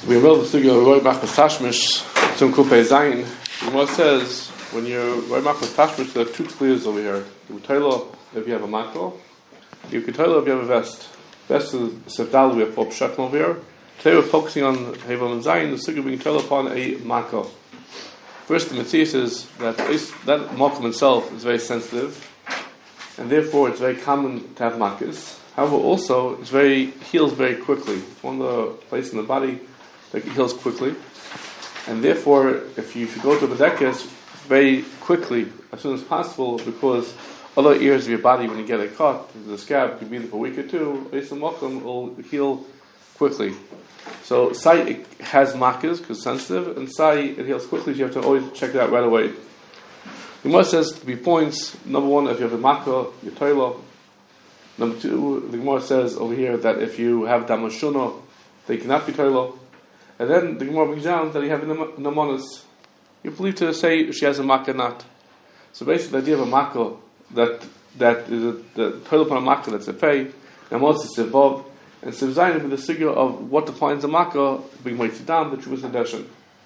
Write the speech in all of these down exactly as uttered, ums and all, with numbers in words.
We will the studio Roy Machmas Tashmish some Kupei Zayin. The Gemara says when you're Roy Machmas Tashmish, there are two clears over here. You can tell if you have a mako. You can tell if you have a vest. Vest is Sevdal. We have four pshatim over here. Today we're focusing on Hevel and Zayin. The studio we can tell upon a mako. First, the Mitzvah says that that mako itself is very sensitive, and therefore it's very common to have makas. However, also it's very heals very quickly. It's one of the places in the body that heals quickly, and therefore, if you should go to Bedekes very quickly, as soon as possible, because other areas of your body, when you get a cut, the scab could be there for a week or two. Eisam Mokum will heal quickly. So Sai it has makas because it's sensitive, and Sai it heals quickly. So you have to always check it out right away. The Gemara says to be points. Number one, if you have a maka, your toilet. Number two, the Gemara says over here that if you have damashuna, they cannot be toilet. And then the Gemara brings down that you have a namonis. You believe to say she has a maka not. So basically, the idea of a maka that that is a, the toilet upon a maka that's a pay, namonis is involved. And so Zayin with the figure of what defines a makkah, being Moitzidam, the Chuvas Hadeshin.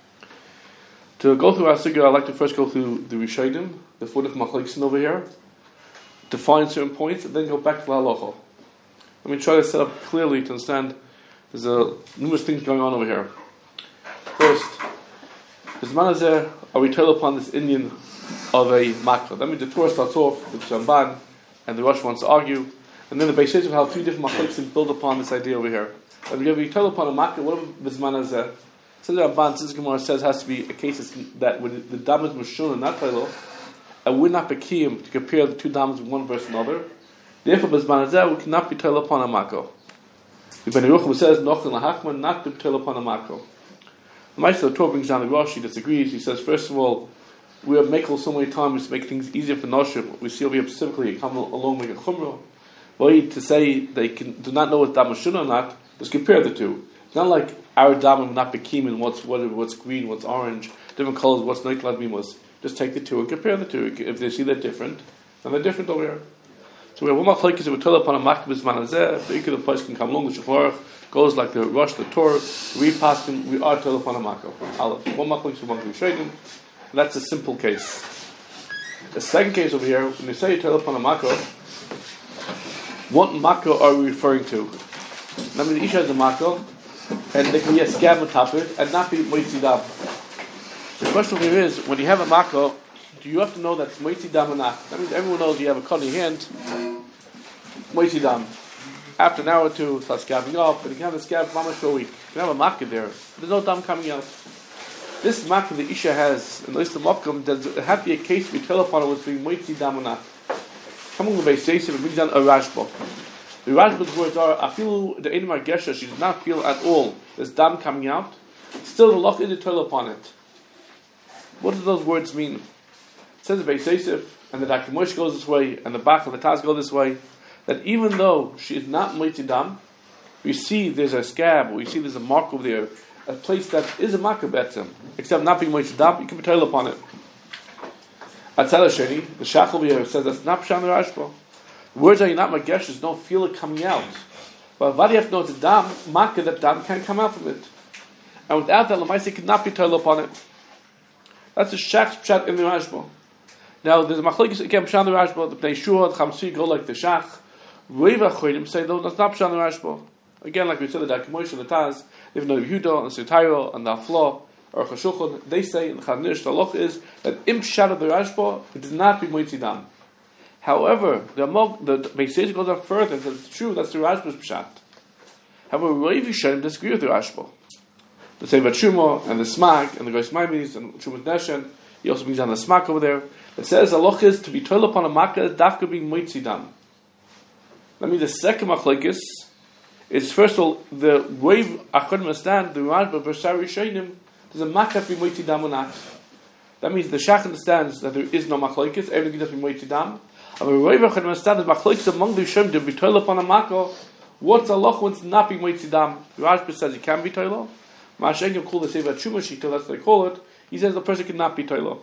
To go through our figure, I'd like to first go through the Rishonim, the four different machlokes over here, define certain points, and then go back to the halacha. Let me try to set up clearly to understand. There's a numerous things going on over here. First, is manazeh are we told upon this Indian of a makkah? That means the Torah starts off with Ramban, and the Rosh wants to argue. And then the Beis Yosef how three different machlokes build upon this idea over here. And if you tell upon a makkah, what if Bisman is there? So the Ramban, since Gemara says has to be a case that when the dam is Meshuna, not Taylo, and we're not Bekiyim to compare the two dams with one versus another. Therefore, Bisman is there, we cannot be told upon a makkah. The Ben Yerucham says, Nochel Lahachman, not to be told upon a makkah. The Meister Torah brings down the Rosh, he disagrees. He says, first of all, we have Mekel so many times to make things easier for Noshim. We see over here specifically, come along with a Chumrah. To say they can do not know what damashun or not, just compare the two. It's not like our dam not bekim and what's what, what's green, what's orange, different colors, what's noiklad mimos. Just take the two and compare the two. If they see they're different, then they're different over here. So we have one machlokes that we told upon a makkah manazeh. The ikar the place can come along. The shofar goes like the rush, the Torah. We pass them. We are told upon a makkah. One machlokes we want to be shading. That's a simple case. The second case over here, when you say you told upon a makkah, what makkah are we referring to? I mean, the isha has a makkah, and there can be a scab on top of it, and not be moitzidam. The question here is, when you have a makkah, do you have to know that's moitzidam or not? That means everyone knows you have a cut in your hand, moitzidam. After an hour or two, it starts scabbing up, and you can have a scab mamash for a week. You can have a makkah there. There's no dam coming out. This makkah the isha has, in the list of makkah, does it have to be a case we tell upon it was being moitzidam or not? Coming with a Beis Yosef, it brings down a Rashba. The Rashba's words are, I feel the Einam Gesha, she does not feel at all there's dam coming out. Still, the loch is a toil upon it. What do those words mean? It says the Beis Yosef, and the Doctor Moshe goes this way, and the Bach of the Taz go this way, that even though she is not Moitzidam, we see there's a scab, we see there's a mark over there, a place that is a makkah betzim, except not being Moitzidam, you can be toil upon it. Atzal Sheni, the Shach over here says that's not Pshan Rashba. The words are not mageshes, don't feel it coming out. But what do you have to know? It's a dam, makkah, that dam can't come out from it. And without that, Lamaisi cannot be told upon it. That's the Shach's Pshat in the Rashba. Now, there's a machlokes again, Pshan Rashba, the Bnei Shua, the Chamsi go like the Shach. Reva Chodim say, no, that's not Pshan Rashba. Again, like we said, the Dak Moshe, the Taz, even though Yehuda, and Sitairo, and the Aflo, or Chashulchan, they say in Chanish, the loch is that im pshat of the Rashba, it does not be moitzidam. However, the the Beis Yosef goes on further and says it's true, that's the Rashba's pshat. However, Rav Yisharim disagree with the Rashba. The same about Shuma and the Smag and the Gois Maimis and Shumat Neshen. He also brings down the Smag over there. It says the loch is to be toiled upon a makkah, dafka being moitzidam. That means the second machlokes is first of all the way I couldn't understand the Rashba versus Rishonim. There's a makkah be moitzidam or not. That means the Shach understands that there is no machlokes, everything does be moitzidam. And the Reva can understand that machlokes among the Yishem to be toiled upon a makkah. What's a loch when it's not being moitzidam? The Rashba says it can be toiled. Ma'ashengim call the Seva Chuma Shita, that's what they call it. He says the person cannot be toiled.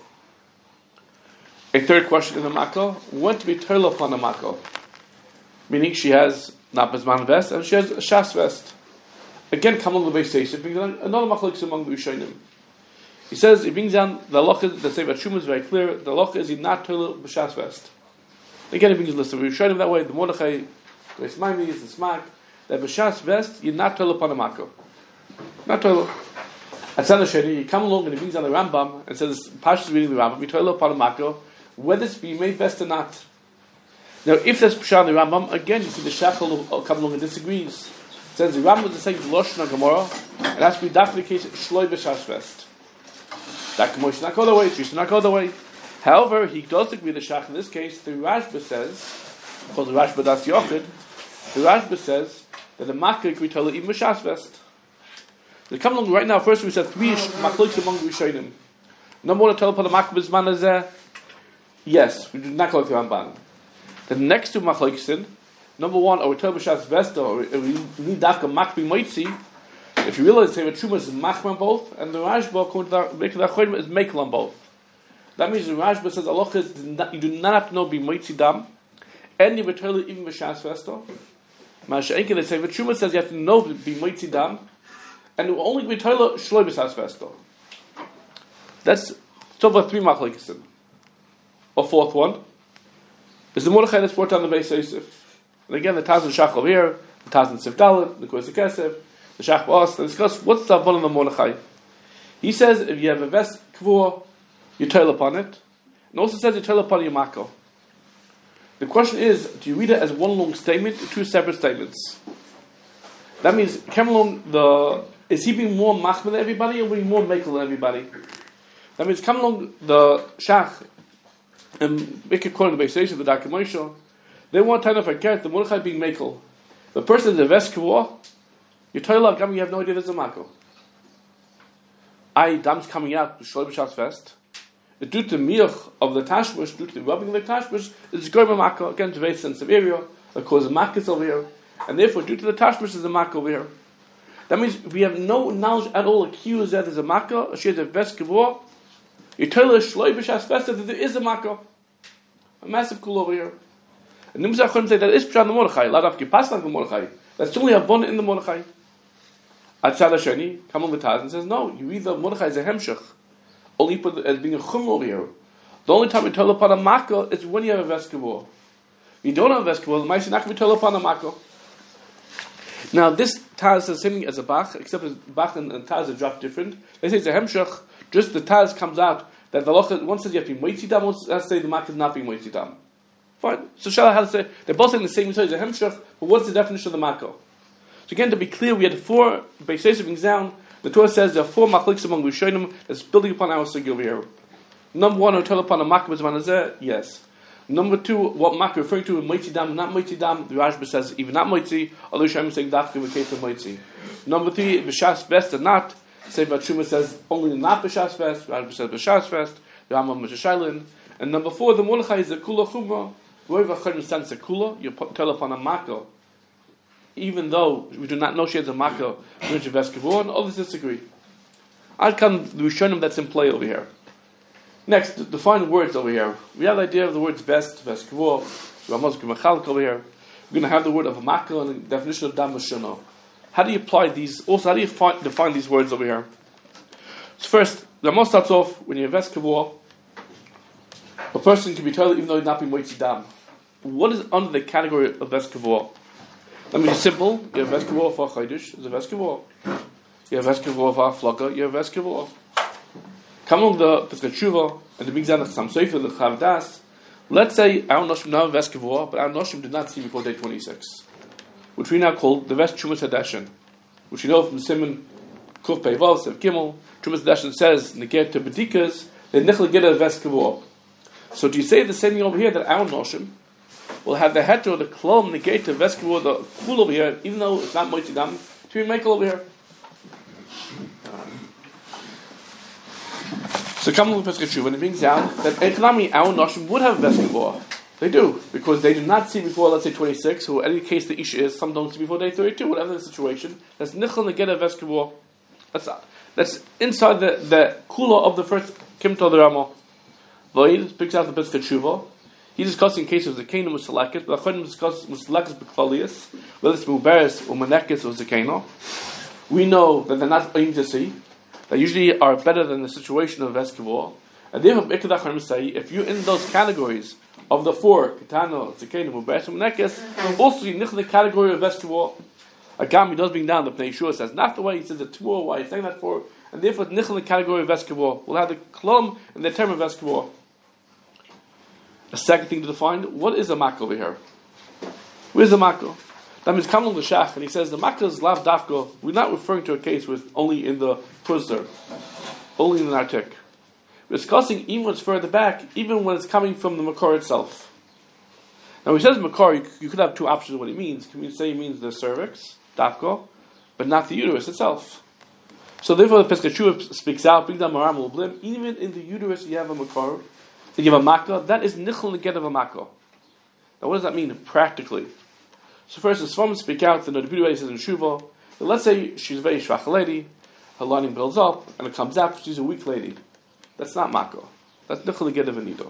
A third question in the makkah: when to be toiled upon a makkah? Meaning she has not bezman vest and she has a shas vest. Again, come on the base station, brings down another machlokes among the Rishonim. He says, he brings down the halacha, the Sefer Truma is very clear, the halacha is not toilet b'shas vest. Again, he brings a list of Rishonim that way, the Mordechai, the Ismaili, the Smak, that b'shas vest, you're not toilet upon a mako. Not toilet. At Tzad Sheni, you come along and he brings down the Rambam, and says, Pashas is reading the Rambam, you toilet upon a mako, whether it's be made vest or not. Now, if there's Pshat in the Rambam, again, you see the Shachal will come along and disagrees. It says the Rambam is saying Lashon Gemara, it has to be definitely the case Shloi b'shas vest. That Gemara should not go the way, she should not go the way. However, he does agree with the Shach in this case. The Rashba says, called the Rashba Das Yochid, the Rashba says that the Makkah agree to even b'shas vest. They come along right now. First, we said three machlokes among the Rishonim. Number one, to tell upon the Makkah b'zman hazeh. Yes, we do not go to Ramban. The next two machlokes, number one, or we tell b'shas vest, or we need dafka makbi moitzi. If you realize that Truma is machma on both, and the Rashba, according to the Chodim, is mekel on both. That means the Rashba says Allah is you do not have to know be moitzi dam, and you betel even b'shas vesto. Masha'enke they say the Truma says you have to know be moitzi dam, and it will only be betel shloi b'shas vesto. That's so about three machlokes. A fourth one is the Mordechai that's brought down the Beis Yosef. And again, the Taz and Shach over here, the Taz and Sif Dalet, the Kois Kesef, the Shach Ba'as, to discuss what's the Avon of the Mordechai. He says if you have a vest kavur, you toil upon it. And also says you toil upon your mako. The question is, do you read it as one long statement or two separate statements? That means, come along, the, is he being more machmir than everybody or being more mekel than everybody? That means, come along, the Shach, and make it according to the Beis Yosef, the Darkei Moshe, they want to forget the Mordechai being mekel. The person in the vest kavur, you toil up, you have no idea there's a mako. I, dam's coming out, the Shloi b'shas vest. Due to miach of the tashbush, due to the rubbing of the tashbush, it's going to mako, again, it's a very sensitive area, that causes makas over here, and therefore, due to the tashbush, there's a mako over here. That means we have no knowledge at all, accused that there's a mako, or she has a vest kavur, you tell her Shloi b'shas vest that there is a mako. A massive cool over here. And Nimzah Chodim say that is Pshat the Mordechai, lot of kipas like the Mordechai. That's only a one in the Mordechai. At Tzad Sheni, come on the Taz and says, no, you read the Mordechai as a hemshech. Only put it as being a chum over here. The only time you tell upon a mako is when you have a vest kavur. If you don't have a vest kavur, the mice are not going to be told upon a mako. Now this Taz is sitting as a Bach, except as Bach and, and Taz are dropped different. They say it's a hemshech, just the Taz comes out that the Locha, one says you have to be moitzi dam, one has to say the mako is not being moitzi dam. Fine. So Shala has to say, they're both saying the same thing, it's a hemshech, but what's the definition of the mako? So again, to be clear, we had four Beis Yosef brings down. The Torah says there are four machlokes among Rishonim that's building upon our sugi over here. Number one, hotel upon a makah b'zman hazeh, yes. Number two, what makah referring to, moitzi dam, not moitzi dam. The Rashba says even not moitzi. Other Rishonim saying dafka in the case of moitzi. Number three, b'shas vest or not. Sefer Truma says only not b'shas vest. Rashba says b'shas vest. The Rambam Mishashailin. And number four, the Mordechai is a kula chumrah. Wherever Chodim sense a kula, you tell upon a makah. Even though we do not know she has a makkah, which is veskavur, and others disagree. I'll come the Rishonim that's in play over here. Next, define words over here. We have the idea of the words vest, veskavur, Ramos Gemachalik over here. We're going to have the word of a makkah and the definition of dam mashana. How do you apply these? Also, how do you find, define these words over here? So first, Ramos starts off when you have veskavur. A person can be told even though he's not being moitzi dam. What is under the category of veskavur? Let me be simple. You have veskavur for chaydish. There's a veskavur. You have veskavur for flaka. You have veskavur. Come along the Pesach Tshuva and the big Zanach Sam Sefer the Chavdas. Let's say our noshim now have veskavur, but our noshim did not see before day twenty-six, which we now call the Ves Chumas Hadashin, which you know from Simon Kuf Peival Sev Gimel. Chumas Hadashin says negate to bedikas they nichle get a veskavur. So do you say the same thing over here that our noshim will have the heter or the klom negate to veskavur the kul over here, even though it's not moitzi dam, to be mekel over here. So come on with Pesach Tshuva, and it brings down that economy our noshim would have veskavur. They do, because they do not see before, let's say twenty-six, or any case the issue is, some don't see before day thirty-two, whatever the situation. That's nichel negate a veskavur. That's that's inside the the kula of the first kimto the Rama. Void picks out the Pesach Tshuva. He's discussing cases of Zakena Musalakis, but Achodim discuss Musalakis B'Klalius, whether it's Muberes or Manekis or Zakena. we know that they're not aimed to see, that usually are better than the situation of Veskivor. And therefore, if you're in those categories of the four, Kitano, Tzikenim, Ubeshim, Nekes, also you're in the category of Veskivor. Agam, he does bring down the Pnei Yeshua says, not the way he says the Tvor, why he's saying that for, and therefore it's in the category of Veskivor. We'll have the Klum in the term of Veskivor. A second thing to define, what is a Makka over here? Where's the Makka? That means come on the Shach, and he says the Makka is Lav Dafko. We're not referring to a case with only in the Puzder, only in the Nartik. We're discussing even when it's further back, even when it's coming from the Makor itself. Now, when he says Makor, you, you could have two options of what he means. Can we say he means the cervix, Dafko, but not the uterus itself? So therefore, the Pesach Shua speaks out, Big Dam Maram will blim. Even in the uterus, you have a Makor, you have a Makka. That is Nichel Neged of a Makka. Now, what does that mean practically? So first, the Sfam speak out, the Nodabidu says in Shuvah, but let's say she's a very shvach lady, her lining builds up, and it comes out, she's a weak lady. That's not Makka. That's Nichel Neged of a Nido.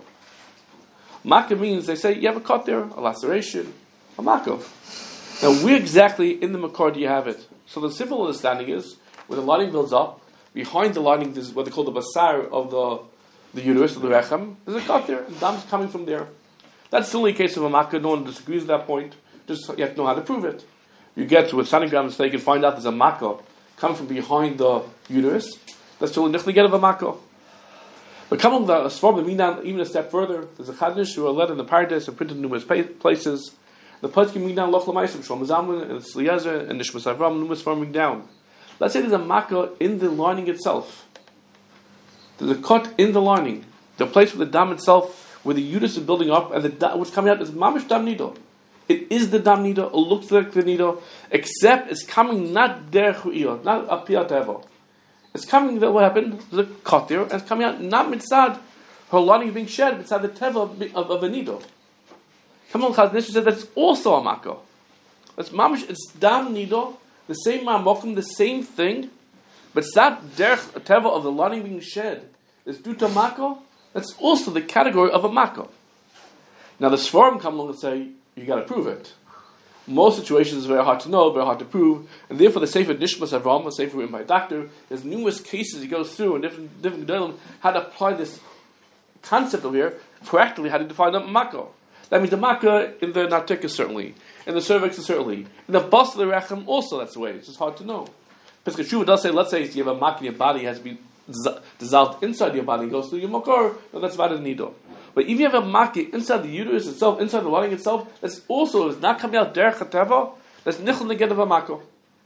Makka means, they say, you have a cut there, a laceration, a Makka. Now, where exactly in the Makar do you have it? So the simple understanding is, when the lining builds up, behind the lining, this is what they call the basar of the, the uterus, of the rechem, there's a cut there, and dam's coming from there. That's the only case of a Makka, no one disagrees with that point. Just you have to know how to prove it. You get to a sonograms, so you can find out there's a Makka coming from behind the uterus. That's the only get of a Makka. But coming the Svar Minan even a step further, there's a Chadnish who are led in the Paradise and printed in numerous places. The Pasuk Minan Loch Lamaisim, Shlomo Zalman and Sliezer and Nishmas Avram, numerous farming down. Let's say there's a Makka in the lining itself. There's a cut in the lining, the place where the dam itself, where the uterus is building up, and the da- what's coming out is mamish dam nido. It is the dam nido. It looks like the nido, except it's coming not der chu'iyah, not a piyat evo. It's coming. That what happened? There's a cut there, and it's coming out not mitzad her lining being shed, mitzad the teva of, of, of a nido. Come on, Chazon Ish said that's also a Makka. That's mamish. It's dam nido, the same mamokim, the same thing, but it's not der teva of the lining being shed. It's due to Makka. That's also the category of a Makka. Now the Sforim come along and say, you got to prove it. Most situations it's very hard to know, very hard to prove, and therefore the Sefer Nishmas Avram, a Sefer written by a doctor, there's numerous cases he goes through and different different gedolim how to apply this concept over here, practically how to define a Makka. That means the Makka in the Nartik is certainly, in the cervix is certainly, in the bust of the Rechem also that's the way, it's just hard to know. Pesach Shuvah does say, let's say you have a Makka in your body, it has to be dissolved inside your body, goes through your Makor, no, that's about a Nido. But if you have a Makka inside the uterus itself, inside the lining itself, that's also is not coming out derech hateva, that's nichel neged of a Makka.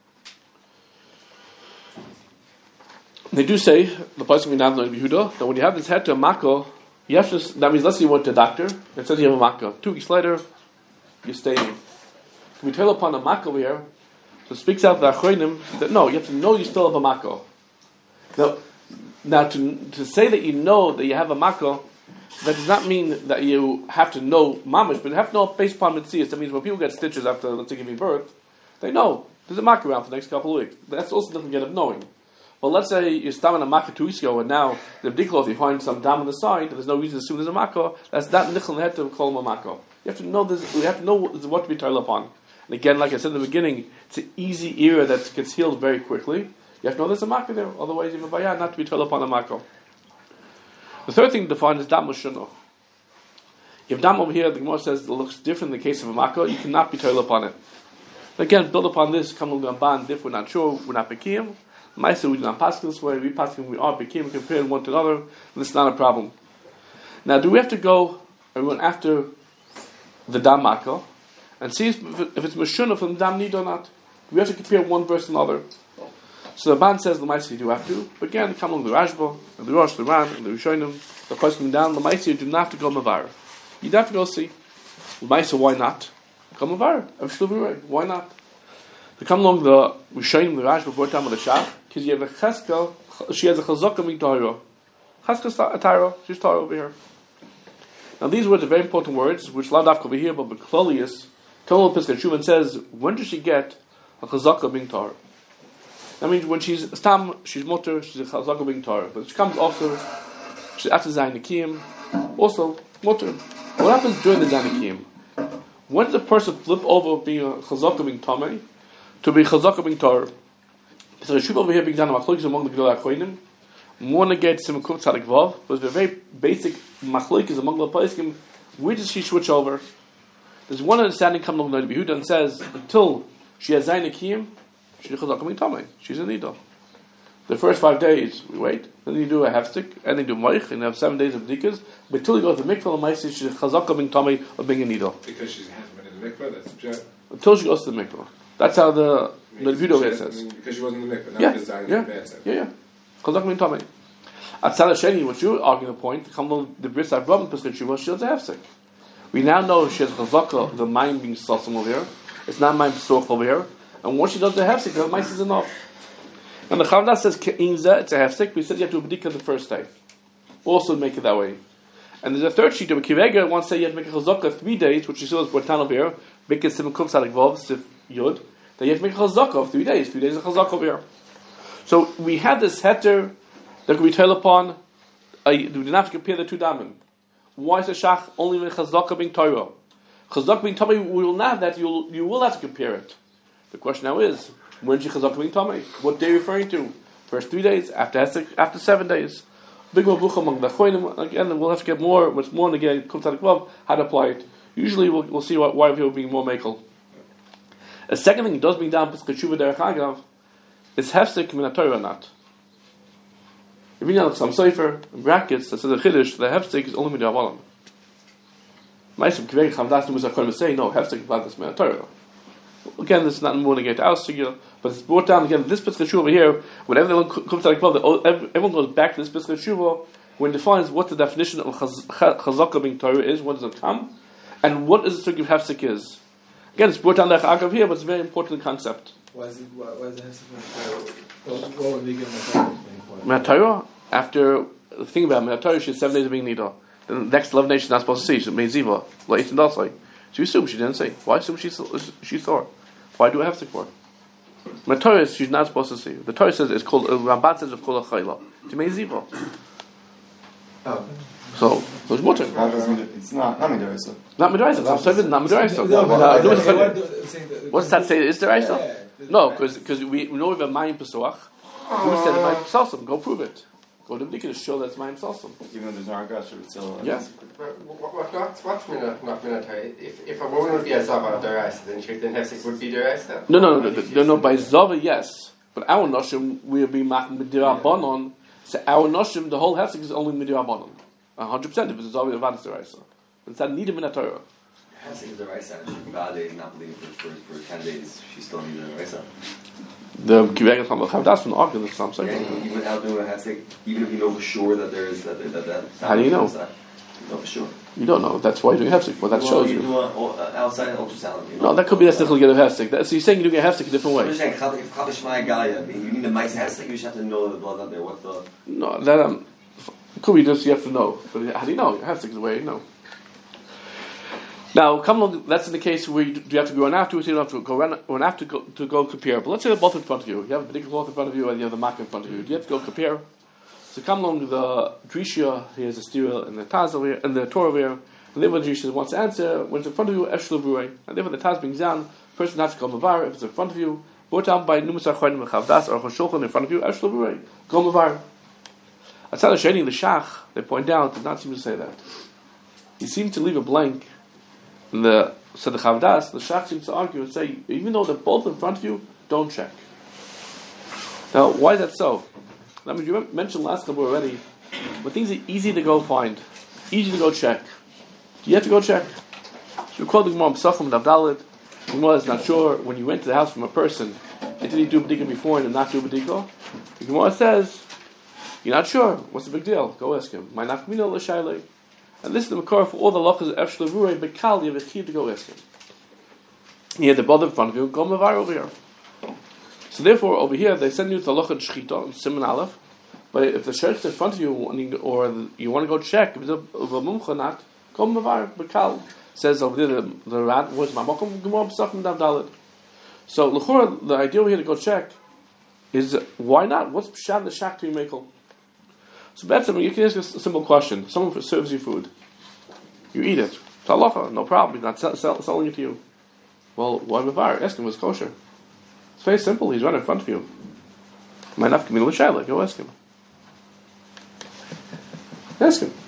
They do say, the place of Minad Noid Yehuda, that when you have this head to a Makka, you have to, that means let's say you went to a doctor, and says you have a Makka. Two weeks later, you're staying. Can we tell upon a Makka over here? So it speaks out the Achronim that no, you have to know you still have a Makka. Now, now to, to say that you know that you have a Makka, that does not mean that you have to know mamish, but you have to know based upon mitzias. That means when people get stitches after, let's say, giving birth, they know there's a Makka around for the next couple of weeks. That's also different get of knowing. But let's say you're stabbing a Makka two weeks ago, and now the b'diklos, you find some dam on the side, there's no reason to assume there's a Makka, that's not nichel head to call him a Makka. You have to know this, you have to know what to be tied upon. And again, like I said in the beginning, it's an easy era that gets healed very quickly. You have to know there's a Makka there, otherwise you have a bayah not to be tied upon a Makka. The third thing to define is dam mushano. If dam over here, the Gemara says it looks different in the case of a Makka, you cannot be tied upon it. Again, build upon this, come along and ban, if we're not sure, we're not Bekim. Maisa, we do not pass this way, we pass we are Bekim, compared one to another, and it's not a problem. Now, do we have to go and run after the dam Makka and see if, if it's Mashuna from the dam Nid or not? Do we have to compare one versus another? So the ban says the Maisa you do have to, but again, come along the Rashba, and the Rosh, the Ran, and the Rishonim, the question down, the Maisa you do not have to go Mavar. You'd have to go see. The Maisa, why not? Come Mavar. Why not? To come along the Rishonim, the Rashba, brought down with the Shach, because you have a Cheskel, she has a Chazaka Min Tahira. Cheskel's Tahira, she's Tahira over here. Now these words are very important words, which Ladavka over here, but Beklolius, Tomal Pesach Shuvah says, when does she get a Chazaka Min Tahira? That means when she's Stam, she's Mutter, she's a Chazaka Min Tahira. But she comes after, she's after Zayin Nikiyim, also Mutter. What happens during the Zayin Nikiyim? When does a person flip over being a Chazaka Min Tamei to be Chazaka Min Tahira? So the Shuv over here being done machlokes among the Gedolei HaKohanim. More negate Simon Kuf Tzadik Vav, but the very basic machlokes among the Poskim. Where does she switch over? There's one understanding coming along the Yehuda and says until she has Zayin Akiyim, she's a Chazak Coming Tamei. She's a Nidal. The first five days we wait, then you do a hefstik, and then you do moich, and you have seven days of dikas. But until you go to the mikvah, L'maisi she's a Chazak Coming Tamei of being a Nidal. Because she hasn't been in the mikvah. That's the until she goes to the mikvah. That's how the I mean, the Yehuda says. Because she wasn't in the mikvah, not yeah, because Zayin yeah, bad side. yeah, yeah. Chazak Coming Tamei. At Tzad Sheni, what you argue the point, come on the Bris Avraham Pesach Shuvah, she has a hefstik. We now know she has chazaka, the mind being sasam over here. It's not mind p'soch over here. And once she does the hefsek, the mice is enough. And the Chavdas says ke'inza, it's a hefsek. We said you have to do a b'dika the first day. Also make it that way. And there's a third sheet of a kivega. One say you have to make a chazaka three days, which you saw is Bortan over here. B'dika simon kuf sadik vav sif yud. Then you have to make a chazaka of three days. Three days of chazaka over here. So we have this heter that could be told upon. Uh, we didn't have to compare the two damim. Why is the shach only when chazaka being Torah? Chazaka being Tamei, we will not have that. You will, you will have to compare it. The question now is, when is she chazaka being Tamei? What day are you referring to? First three days, after after seven days. Big mabucha among the choinim. Again, we'll have to get more, much more, and again, Kumtadik Vav, how to apply it. Usually, we'll, we'll see why, why people being more makel. A second thing, it does bring down Pesach Shuvah Derech Agav, is hefsek min Torah or not. If you know some sefer in brackets that says the chiddush, the hefsek is only midrabanan. Ma'asim kivei chavdas numus hakolim say no hefsek v'adas min Torah. Again, this is not more negate our sugya, but it's brought down again. This Pesach Shuvah over here, whenever everyone comes to the everyone goes back to this Pesach Shuvah when it defines what the definition of chazaka being Torah is, what does it come, and what is the sugya of hefsek is. Again, it's brought down the agav here, but it's a very important concept. Why is it? Why, why is the hefsek? What would be given the Torah? After the thing about Torah, she's seven days of being nidal. The next eleven days she's not supposed to see. She made ziva, late and also. She assumed she didn't say. Why assume she she saw? Why do I have to for? Torah she's not supposed to see. The Torah says it's called. Ramban says it's called a chayla. She made ziva. Oh. So there's more to it. It's not not midraisa. Not midraisa. I'm sorry, not midraisa. What does that say? Is there No, because because we know we have a mayim pesuach. Who said it might salsam? Go prove it. Go to the to show that's mayim salsam. Even though there's no argash, it's still. Yes. What what what's what's mina not mina If if a woman would be a zava derais, then she then hefsek would be derais. No, no, no, no, no, no. By zava, yes, but our noshim will be midirabanon. So our noshim, the whole hefsek is only midirabanon. A hundred percent. If it's zava, it's derais. It's not needed in a Torah. Hefsek is derais. She can validate not believe for for ten days. She's still needed derais. The kivega from the chavdas from the argument some say. Even without doing a hefsek, even if you know for sure that there is that that that. How do you know? You know for sure. You don't know. That's why you do hefsek. Well, that well, shows you. you. Do a, uh, outside ultrasound. You know? No, that could be that's difficult to get a hefsek. That, so you're saying you're doing a hefsek a different way. I'm just saying, if Chavishmai Gaia, I mean, you need a mice hefsek. You just have to know the blood out there. What the? No, that um, could be just you have to know. But how do you know? Hefsek is the way you know. Now, come along, that's in the case where you, do you have to go on after, or you don't have to go on, or after to go, to go compare. But let's say they're both in front of you. You have a particular cloth in front of you, and you have the mark in front of you. Do you have to go compare? So come along the Drishya, here's the steel, and the Taz over here, and the Torah over here. And then when the Drishya wants to answer, when it's in front of you, Eshel Brurei. And then when the Taz brings down, the person has to go Mavar, if it's in front of you, brought down by Numus Archoinim and Chavdas, or Choshulchan in front of you, Eshel Brurei. Go Mavar. Atzad Sheni, the Shach, they point out, did not seem to say that. He seemed to leave a blank. And the so the Chavdas, the Shach seems to argue and say, even though they're both in front of you, don't check. Now, why is that so? I mean, you mentioned last couple already, but things are easy to go find, easy to go check. You have to go check. So we call the Gemara Pesachim Davdalit. The Gemara is not sure when you went to the house from a person, and did he do B'dika before and did not do B'dika? The Gemara says, you're not sure. What's the big deal? Go ask him. My nafkamina l'shaylei. And this is the makar for all the lachas of Eshel Brurei, Bekal, you have a key to go ask him. He had the brother in front of you, go Mavar over here. So therefore, over here, they send you to the lachad Shchita, in Simon Aleph, but if the sheikh is in front of you, or you want to go check, if it's a mumcha not, go Mavar, Bekal. Says over there, the, the rat was Mamokum, Gemara Pesachim Dav Dalet. So, l'chora, the idea over here to go check is, why not? What's Pshat the Shach to Mekel? So that's you can ask a simple question. Someone serves you food. You eat it. It's halacha, no problem. He's not sell, sell, selling it to you. Well, why Mavar? Ask him, was kosher. It's very simple. He's right in front of you. Might not come in with Shaila. Go ask him. Ask him.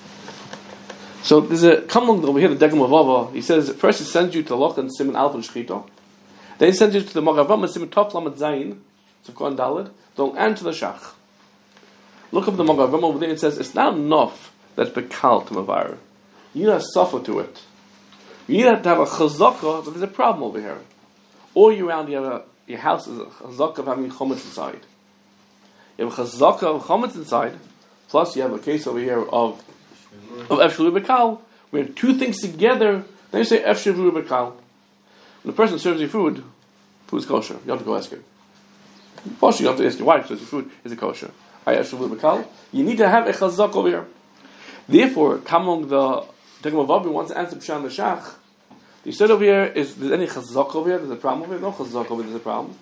So there's a come along over here, the Degam of Ava. He says first he sends you to Loch and Simon Alpha and Shchito. Then he sends you to the Magavam and Simon Top Lamed Zayin, Sufkan Dalid, don't and to the Shach. Look up the Magavam over there. It says it's not enough that's bekal to Mavar. You need to suffer to it. You need to have a chazaka, but there's a problem over here. All year round, you have a your house is a chazaka of having chometz inside. You have a chazaka of chometz inside, plus you have a case over here of of efshelu bekal. We have two things together. Then you say efshelu bekal. When the person serves you food, food is kosher. You have to go ask him. First, you have to ask your wife, serves you food, is it kosher? I efshelu bekal. You need to have a chazaka over here. Therefore, come along the Degam of Avi wants to answer Pshan the Shach. The said over here is there's any chazak over here? There's a problem over here. No chazak over here. There's a problem.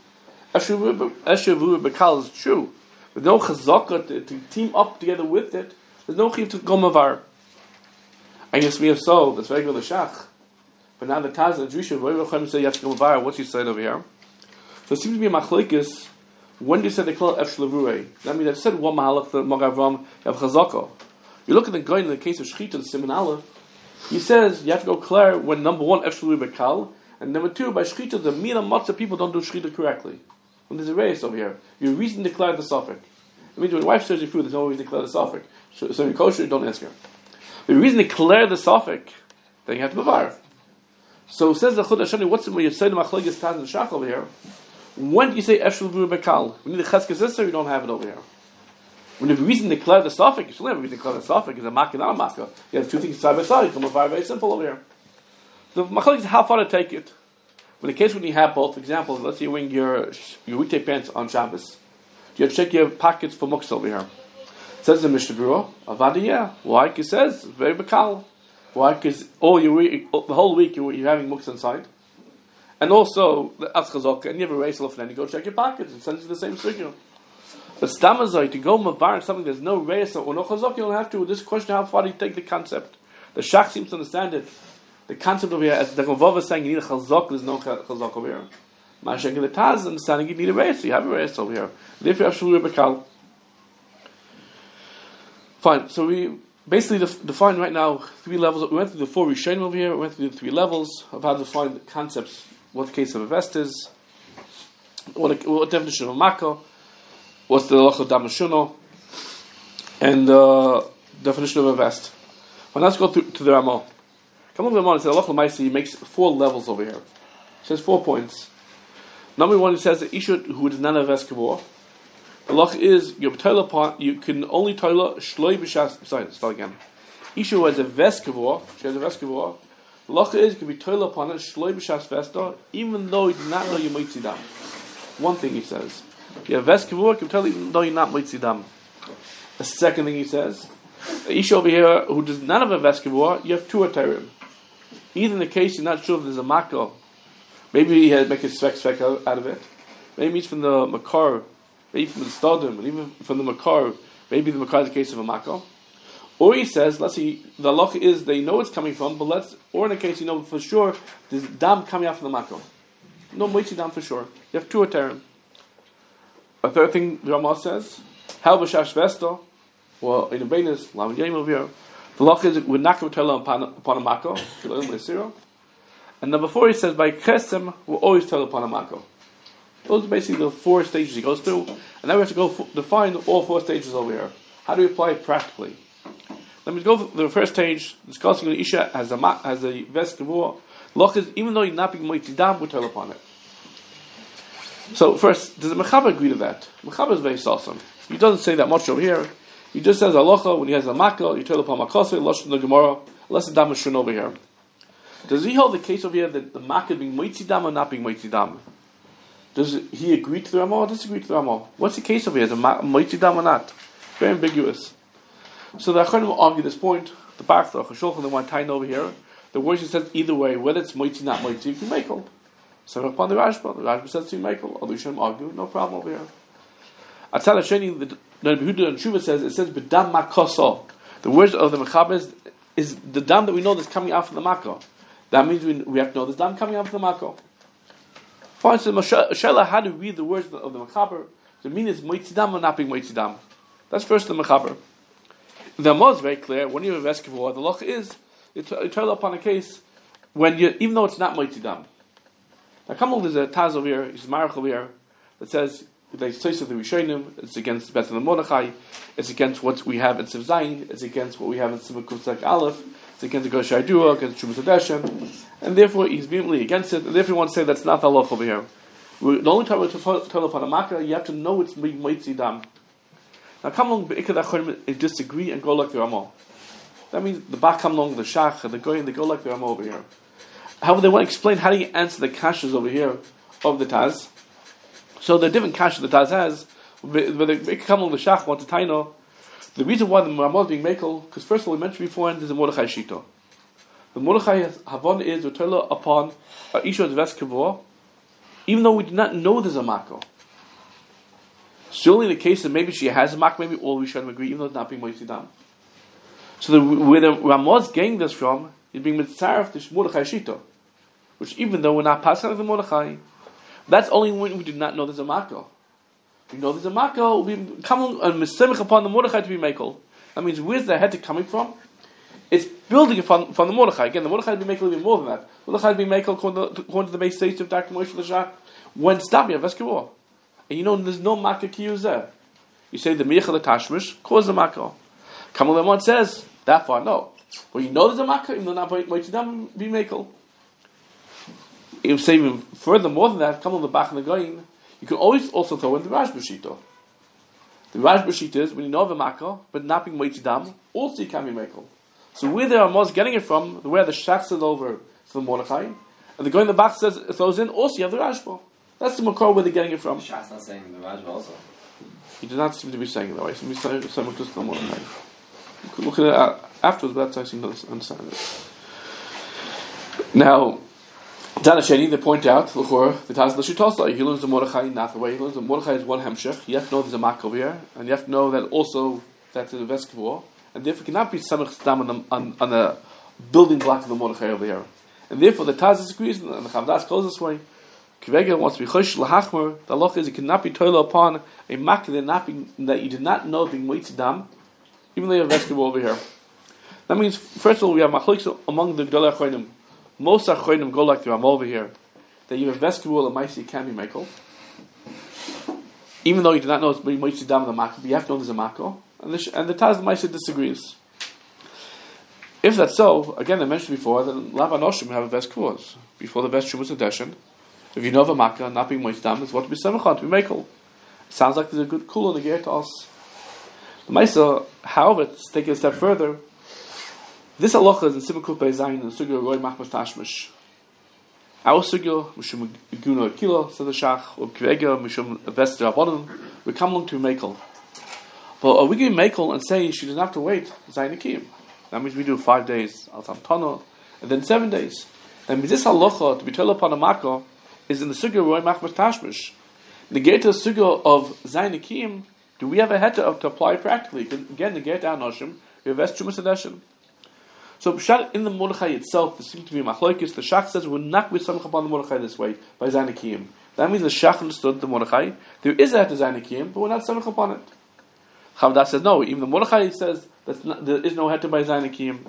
Eshavu bekal is true, but no chazak to, to team up together with it. There's no chiv to go mavar. I guess we have so. That's very good the Shach. But now the Taz and the Jewish Rebbe say you have to go mavar. What's he said over here? So it seems to be a machlekes. When do you say they call it efshlavurei? That means I said one mahalach the Magavam you have chazaka. You look at the guy in the case of Shechita and Simon Aleph. He says you have to go clear when number one efshelu bekal, and number two by shchita the mina matzah people don't do shchita correctly. When there's a race over here, you reason to declare the suffix. I mean, when your wife serves you food, there's no reason to declare the suffix. So, so in kosher, don't ask her. The reason to declare the suffix, then you have to bavar. So says the Chud Hashani, what's when you say the machlekes Taz and Shach over here? When do you say efshelu bekal? We need the cheskes zisser, you don't have it over here. When you have reason to declare the suffix, you should never reason to declare the suffix. It's a makkah, not a makkah. You have two things side by side. It's very, very simple over here. The machlekes is how far to take it. In the case when you have both, for example, let's say you're wearing your your weekday pants on Shabbos, you have to check your pockets for muks over here. It says in Mishnah Berurah, Avadiyah. Why? It says it's very bekal. Why? Because all your week, the whole week you're, you're having muks inside, and also the atzchazok, and you have a race off, and then you go check your pockets. It sends you the same signal. But stamazai to go mavar something there's no reis or no chazak, you don't have to. This question, how far do you take the concept? The Shach seems to understand it. The concept over here, as the Gavav is saying, you need a chazak. There's no chazak over here. Mashak in the Taz understanding you need a reis. You have a reis over here. Therefore, you have shulur bekal. Fine. So we basically def- define right now three levels. We went through the four rishonim over here. We went through the three levels of how to define the concepts. What the case of a vest is. What, a, what definition of a makkah. What's the halacha of damashuno, and the uh, definition of a vest. Well, let's go through to the Ramah. Come on, the Ramah and say halacha l'maisa. He makes four levels over here. He says four points. Number one, he says that isha who does not have vest kavor. The halacha is you upon you can only toilet shloi b'shas. Sorry, start again. Isha who has a vest kavor. She has a vest kavor. The halacha is you can be toilet upon it shloi b'shas vesta, even though you do not know you might see them. One thing he says. You have vest kavur, you can tell even though you're not mitzidam. The second thing he says, the Isha over here who does not have a vest kavur, you have two atarim. Either in the case you're not sure if there's a makkah, maybe he had make a svek svek out, out of it. Maybe it's from the makar, maybe from the stadim, and even from the makar, maybe the makar is the case of a makkah. Or he says, let's see, the halacha is they know it's coming from, but let's, or in the case you know for sure there's dam coming out from the makkah. No mitzidam for sure. You have two atarim. A third thing the Ramah says, how b'shash vesta, well, in the Beinus, Lam Yom over here, the law is we're not going to tell upon upon a makkah, and number four he says by chesem we'll always tell upon a makkah. Those are basically the four stages he goes through, and now we have to go f- define all four stages over here. How do we apply it practically? Let me go for the first stage, discussing the Isha has a ma- has a vest kavur. The law is even though you're not being moitzidam, we tell upon it. So first, does the Mechaber agree to that? Mechaber is very awesome. He doesn't say that much over here. He just says halacha when he has a makkah, you tell upon makkah, lush in the Gemara, less than damashun over here. Does he hold the case over here that the makkah being moitzidam or not being moitzidam? Does he agree to the Ramah or disagree to the Ramah? What's the case over here? Is it moitzidam or not? Very ambiguous. So the Acharonim will argue this point. The Baruch, the Chashulchan, the one tying over here. The words he says either way, whether it's moitzi not moitzi, you can make it. So upon the Rashba, the Rashba says to Michael, or Lushim argue, no problem over here. Atzal Hasheni, the Behuda and Shuvah says, it says, B'dam makoso. The words of the Mechaber is, is the dam that we know that's coming out from the makkah. That means we, we have to know there's dam coming out from the makkah. Fine, so Shela, how to read the words of the Mechaber? The meaning is moitzidam or not being moitzidam. That's first the mechaber. The Ramah is very clear. When you have a veskavor, the loch is you turn upon a case when you, even though it's not moitzidam. Now, come along. There's a Taz over here. There's a Marach over here that says they say of the Rishonim. It's against Beth and Mordechai. It's against what we have in Siv Zayin. It's against what we have in Siv Kutzak Aleph. It's against the Goshai Dua, against Shumas Hadeshem, and therefore he's vehemently against it. And therefore, we want to say that's not the loch over here. We're, the only time we turn upon a makkah, you have to know it's moitzidam. Now, come along, Be'ikad Achonim, they disagree and go like the Ramah. That means the back come along, the Shach, and the Goy, and they go like the Ramah over here. However, they want to explain how do you answer the kashas over here of the Taz. So the different kashas the Taz has, where the come along, the Shach wants to taino. The reason why the Ramah is being makel, because first of all, we mentioned before, there's a Mordechai Shita. The Mordechai Havon is Utela upon Isha Veskavor, even though we do not know there's a Mako. Surely in the case that maybe she has a Mako, maybe all we shouldn't agree, even though it's not being Moitzidam. So the, where the Ramah is getting this from is being Mitzaref to Mordechai Shita, which even though we're not passing the Mordechai, that's only when we do not know there's a Mako. We know there's a Mako, we come and Misemich upon the Mordechai to be Mekel. That means where's the head coming from? It's building from, from the Mordechai. Again, the Mordechai will be Mekel even more than that. Mordechai will be Mekel according to, according to the base stage of Doctor Moshe L'Shach when stopping at Veskavor. And you know there's no Maka Kiyuz there. You say the Michal the Tashmish cause the Mako. Kamal Lemon says that far no. But you know there's a Maka, even though not Moitzidam be Mekel. You say even further more than that, Kamal the Bach and the Goyin. You can always also throw in the Rashba Shita. The Rashba Shita is when you know the Makkah, but not being Moitzidam, also you can be Mekel. So where the Ramah is getting it from, where the Shach says over to the Mordechai, and the guy in the back says it throws in, also you have the Rashba. That's the Makor where they're getting it from. The Shach's not saying the Rashba also. He did not seem to be saying it that way. So he's saying some just the Mordechai. You could look at it uh, afterwards, but that's how I seem to understand it. Now, Dana Sheni, they point out, the Taz L'Shitosla, he learns the Mordechai not the way he learns the Mordechai is one Hemshech. You have to know there's a Mak over here, and you have to know that also that's a Veskavor, and therefore cannot be Samach Stam on the, on, on the building block of the Mordechai over here. And therefore the Taz disagrees, and the Chavdas goes this way. Kvega wants to be Chosh L'Hachmer, the Allah is it cannot be toilet upon a Mak that, not being, that you did not know being Moitzidam, even though you have Veskavor over here. That means, first of all, we have Machloks among the Gdolei Achronim. Most Achronim go like the Ramah over here, that you have Veskavor and Maisi can be Mekel. Even though you do not know it's Moitzidam the Mako, but you have to know there's a Mako. And the, and the Taz Maisi disagrees. If that's so, again I mentioned before, then Lav Anoshim have a Veskavor. Before the Vest Shumas Hadeshen, if you know the Mako, not being Moitzidam, it's what to be Semachon, to be Mekel. Sounds like there's a good cool in the gear to us. The Maisa, however, to take it a step further, this halacha is in Simon Kupei Zayin and Sugya Roy Machmas Tashmish. Our Sugya, Mishum Guna Kilo, said the Shach, or Kvega, Mishum Vester Abonim, we come along to Mekel. But are we going to Mekel and say she doesn't have to wait Zayin Akim? That means we do five days, Al Tamtana, and then seven days. That means this halacha, to be told upon a Mako, is in the Sugya Roy Machmas Tashmish. The gate of Sugya of Zayin Akim, do we have a head to, to apply practically? Again, the gate down Noshim, we have Vest Shumas Hadeshen. So in the Mordechai itself, there seems to be a machlokes. The Shach says we're not going to samach upon the Mordechai this way by Zainakiyim. That means the Shach understood the Mordechai. There is a Zainakiyim, but we're not samach upon it. Chavdas says no. Even the Mordechai says that there is no heter by Zainakiyim.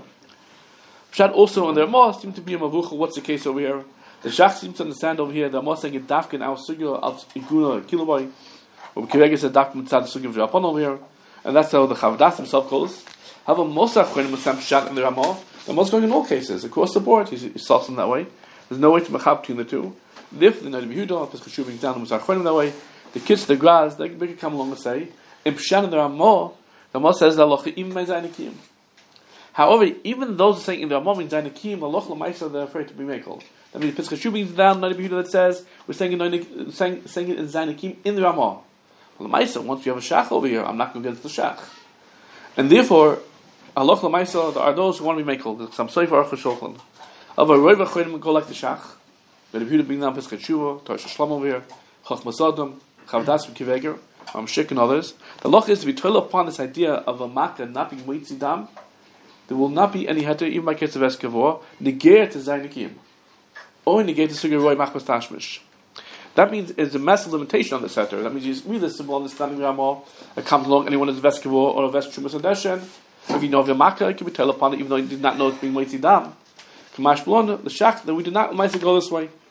Pshat also on the Ramah seems to be a mavucha. What's the case over here? The Shach seems to understand over here. The Ramah saying it dafkin our sugya of iguna kiloboy. Or Kirega said dafkin mitzad sugya v'apon over here, and that's how the Chavdas himself goes. However, most Achronim with some Pshat in the Ramah, the Ramah is going in all cases, across the board, he solves them that way. There's no way to mechab between the two. If the Nadi Yehuda, Pesach Shuvim down with Achronim that way, the kids, the Graz, they can come along and say, in Pshat in the Ramah, the Ramah says, Allah even by Zainakim. However, even those are saying in the Ramah means Zainakim, Allah Lamaisa, they're afraid to be Mekel. That means Pesach Shuvim down, Nadi Yehuda that says, we're saying it, saying, saying it in Zainakim in the Ramah. Lamaisa, once you have a Shach over here, I'm not going against the Shach. And therefore, Allah Lamaisa, there are those who want to be Mekel. Some Sefer Aruch HaShulchan. Of a Roiv HaChodim go like the Shach. But if you bring down Pesach Shuvah, Torah Shlam over here, Chachmas Adam, Chavdas V'Kiveger, Amshik and others, the Loch is to be toiled upon this idea of a Makkah not being Moitzidam. There will not be any heter, even by case of Eskavor, negate to Zainikim. Or negate to Sugya Roy Machmas Tashmish. That means it's a massive limitation on the setter. That means you just read the simple understanding Ramah. It comes along, anyone is a veskavor or a vest chumas adeshen. If you know of your makkah, you can tell upon it, even though you did not know it's being moitzi dam. Kamash blonda, the shach, that we did not might go this way.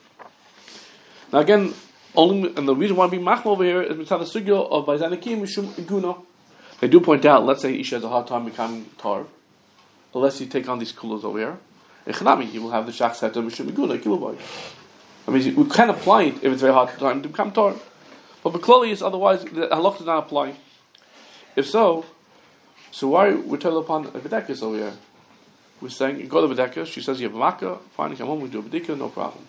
Now again, only and the reason why I'm being machma over here is mitzad the sugya of bayzanikim mishum iguna. They do point out, let's say Isha has a hard time becoming tar, unless you take on these kulas over here. Echanami, you will have the shach setter mishum iguna kiloboy. I mean, we can apply it if it's very hard time to become tar, but Beklali is otherwise the halach does not apply. If so, so why we tell upon a bedekah over here? We're saying you go to bedekah. She says you have a makkah. Fine, you come home. We do a bedekah, no problem.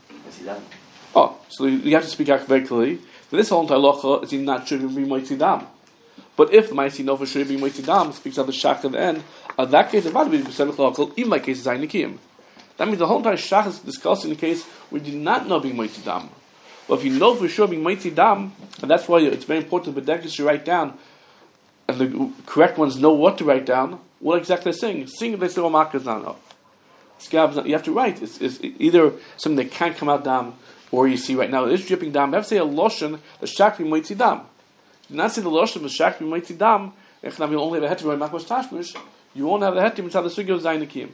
Oh, so you have to speak out very clearly. This whole entire halacha is not should be moitzi dam. But if the ma'isi no for should be moitzi dam speaks out the shach at the end, in that case, it might be percent halacha. In my case, is nikim. That means the whole entire shach is discussing the case we do not know being moitzi dam. But if you know for sure being moitzi dam, and that's why it's very important the bedekah should write down, and the correct ones know what to write down. What exactly they're saying? Saying they say well, makkah is not enough. Scabs, you have to write. It's, it's either something that can't come out dam. Or you see right now it is dripping dam. You have to say a lotion the shakri moitzi dam. You do not say the lotion the shakri moitzi dam. If now you only have a heter by machmas tashmish, you won't have the heter inside the sugya of zainikim.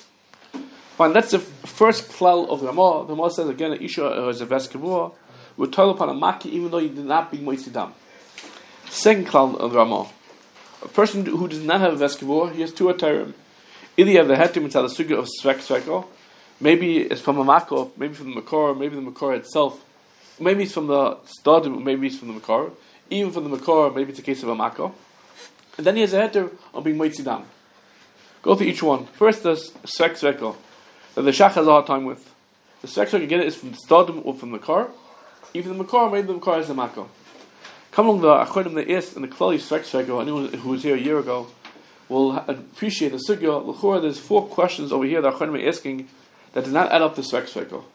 Fine, that's the first klal of the Ramah. The Ramah says again that Isha is a veskavua. We're told upon a maki even though you did not be moitzi dam. Second klal of the Ramah. A person who does not have a veskavua, he has two atarim. Either you have the heter inside the sugya of svek sveko. Maybe it's from a makor, maybe from the makor, maybe the makor itself. Maybe it's from the stadim, maybe it's from the makor. Even from the makor, maybe it's a case of a makor. And then he has a heter on being moitzi dam. Go through each one. First, the svek sveko that the shach has a hard time with. The svek sveko again is from the stadim or from the makor. Even the makor, maybe the makor is a makor. Come along the achonim the is and the klali svek sveko. Anyone who was here a year ago will appreciate the sugya. L'chora, there's four questions over here that achonim are asking that does not add up to svek sveko.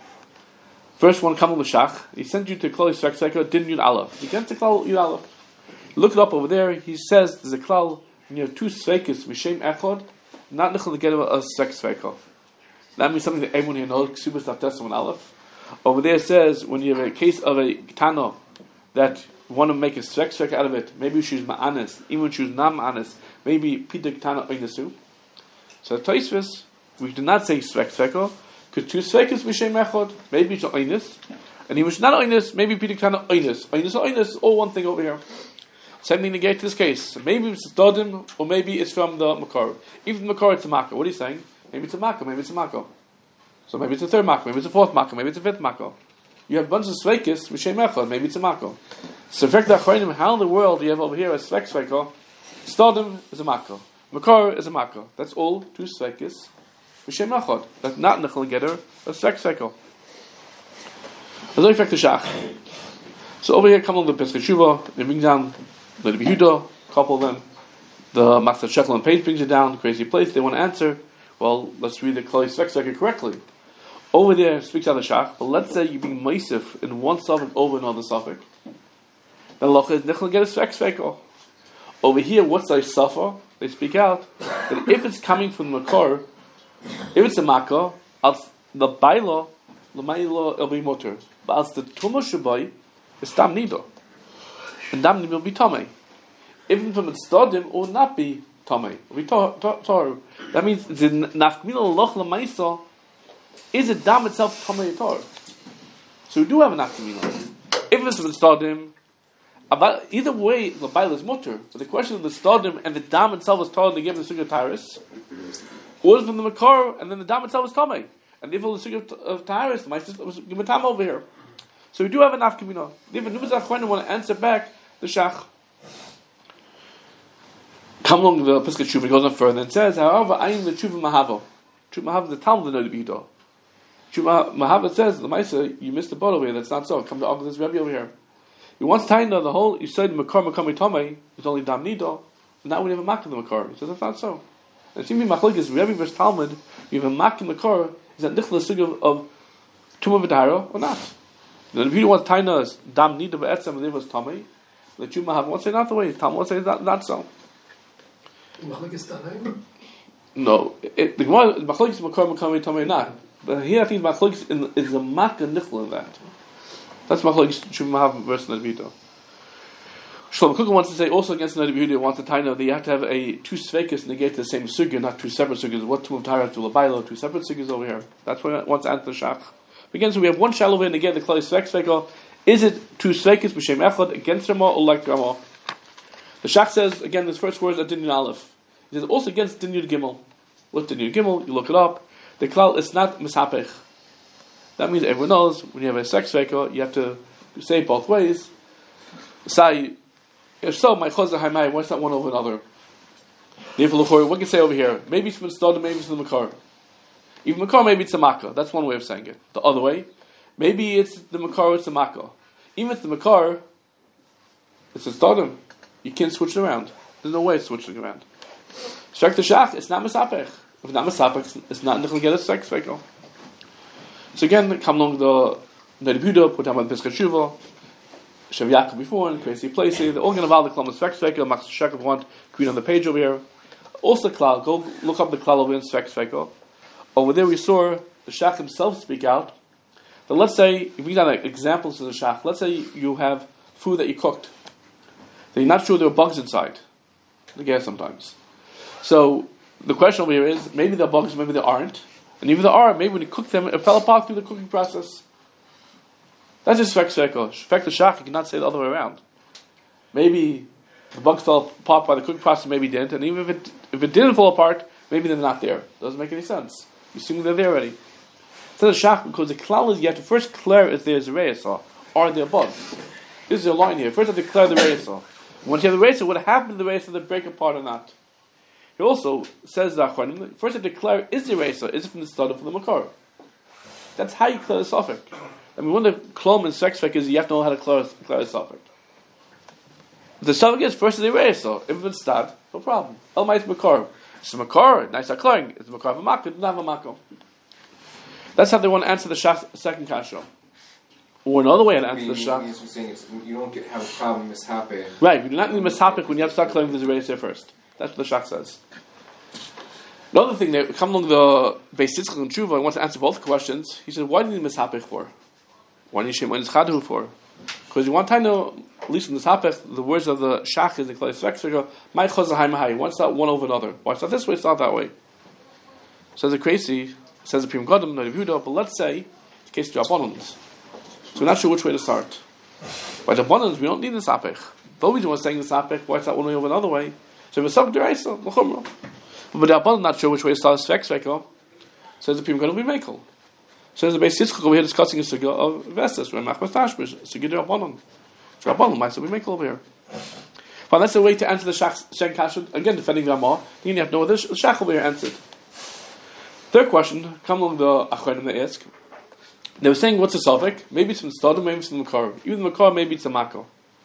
First one, Kamal L'Shach. He sent you to Klal svek sveko, didn't yud aleph. You get to Klal yud aleph. Look it up over there. He says there's a Klal when you have two svekis mishem echod, not nichol to get a svek sveko. That means something that everyone here knows. Ksubas daftes one aleph. Over there it says when you have a case of a tano that you want to make a svek svek out of it. Maybe you choose ma'anis, even if you choose non ma'anis. Maybe pidik tano oinasu. So Tosfos, we do not say svek sveko, because two svekis mishem echod, maybe it's oinus, and he was not oinus, maybe pidik tana oinus, oinus or oinus, all one thing over here. Same thing to get to this case. Maybe it's dodim, or maybe it's from the makor. Even the makor it's a makkah. What are you saying? Maybe it's a makkah, maybe it's a makkah. So maybe it's a third makkah, maybe it's a fourth makkah, maybe it's a fifth makkah. You have a bunch of svekis mishem echod, maybe it's a makkah. So how in the world do you have over here a svek sveko? Dodim is a makkah, makor is a makkah. That's all two svekis. That's not nechal getter. That's svek sveko. There's no effect to shach. So over here, come along the Pesach Shuvah. They bring down the Yehuda, couple of them. The Master Shekel and Page brings it down. Crazy place. They want to answer. Well, let's read the Klali svek sveko correctly. Over there speaks out the shach. But let's say you bring meisif in one suffix over another suffix. The loch is nechal getter svek sveko. Over here, what's the suffer? They speak out that if it's coming from the makor. If it's a makkah, als the baila, the maila will be motor. But als the tumah shabai, is dam nido. And dam nido will be tamei. Even from its stadim, it will not be tamei. It will be tar. That means the nafkmina loch lamaisa is a dam itself tamei tar. So we do have a nafkmina. If it's from its stadim, either way, the baila is motor. But the question of the stadim and the dam itself is tar, they give the sugya tyrus. Or from the makar, and then the dam itself is tamei, and therefore the sugya of taharis, the ma'aser was given tam over here. So we do have an afkamina. Even Nubas Achronim want to answer back the shach. Come along the Pesach Shuvah, goes on further and says, however, I am the Tshuva Mahava. Tshuva Mahava, the Talmud know the Bida. Tshuva Mahava says, the ma'aser, you missed the boat over here. That's not so. Come to argue this Rebbe over here. He wants to know the whole. You said makar makami tamei is only dam nido. Now we have a mak in the makar. He says that's not so. And it seems to be machlokes Rebbe versus Talmud. You have a mak in the makar. Is that nichla sugya of tumah v'dahara or not? Then if you want to know is dam nido be'etzem and it was tamei, the Tshuva Mahava won't say not the way. Talmud won't say not, not so. No, it, the Gemara machlokes makar makami tamei not. But here I think machlokes is a mak and nichla in that. That's Machlokes Shuvim Mahav versus Nadi Yehuda. Shlomo Kukah wants to say also against Nadi Yehuda wants to tie out that you have to have a two sveikas negate the same sugya, not two separate sugyas. What two of Tahara to Labailo, two separate sugyas over here. That's what wants to answer the Shach. Again, so we have one shallow way negate the Klal Svek Sveika. Is it two sveikas b'shem echad against Rama or like Rama? The Shach says again, this first word is Adinyan Aleph. He says also against Dinyan Gimel. Look Dinyan Gimel, you look it up. The Klal is not misapech. That means everyone knows when you have a sex sveika, you have to say it both ways. Say, if so, my chazar haimai, what's not one over another? Therefore, what can you say over here? Maybe it's from Stada, maybe it's from the Makar. Even Makar, maybe it's a Makkah. That's one way of saying it. The other way, maybe it's the Makar, it's a Makkah. Even if it's the Makar, it's a Stada. You can't switch it around. There's no way of switching it around. Strike the Shach, it's not Masapech. If it's not Masapech, it's not going to get a sex sveika. So again, come along the Nadi Yehuda, put down by the Pesach Shuva, Shav Yaakov before, and Crazy Placey. They're all going to value the Klal Svek Sveika, Max Shekov want, read on the page over here. Also Klal, go look up the Klal over in Svek Sveika. Over there we saw the Shach himself speak out. But let's say, if we got like examples to the Shach, let's say you have food that you cooked. That you're not sure there are bugs inside. I guess sometimes. So the question over here is, maybe there are bugs, maybe there aren't. And even there are, maybe when you cook them, it fell apart through the cooking process. That's just Svek Sveika. Svek the Shach, you cannot say the other way around. Maybe the bugs fell apart by the cooking process, maybe it didn't. And even if it if it didn't fall apart, maybe they're not there. Doesn't make any sense. You assume they're there already. So the Shach, because the klal is, you have to first clear if there's a reisah. Are there bugs? This is a line here. First you have to clear the reisah. Once you have the reisah, what happened to the reisah, they break apart or not? He also says that first you have to declare, is the reisah, is it from the start or from the makar? That's how you clear the suffix. I mean, one of the klom and sex is you have to know how to clear, clear the suffix. The suffix is first is the reisah. If it's stad, no problem. El ma'is makar. It's a makar, nice clearing. It's a makar of a makar, not a makar. That's how they want to answer the shach, second kasha. Or another way to answer the shach. You're saying it's, you don't get, have a problem mishapeh. Right, you do not need mishapeh when you have to start clearing the reisah first. That's what the Shach says. Another thing, that come along the Beis Yitzchak and Tshuva and wants to answer both questions. He said, why do you need Mishapech for? Why do you need Shemon for? Because you want to know, at least in this Hapech, the words of the Shach is the Klal Svek, my chazar haimahai. Why it's not one over another? Why it's not this way, it's not that way. Says the crazy, says the Prim Gadam, Nadi Yehuda, but let's say, in case of Rabbanans. So we're not sure which way to start. By the Rabbanans, we don't need this Hapech. Though we want saying this Hapech, why it's not one way over another way? So if it's something deraisa, l'chumra. But the Rabbanan not sure which way to start Svek Sveika. Says the Prim Gadam will be Mekel. Says the Beis Yitzchak over here discussing a sugya of Vestas, where Machmas Tashmish, sugya de Rabbanan. So Rabbanan might still be Mekel over here. Well, that's the way to answer the Shach Kasha. Again, defending the Ramah. Then you have to know what the Shach over here answered. Third question, come along the Achronim they ask. They were saying, what's the suffix? Maybe it's from Stodom, maybe it's from the Makar. Even the Makar, maybe it's a Makkah.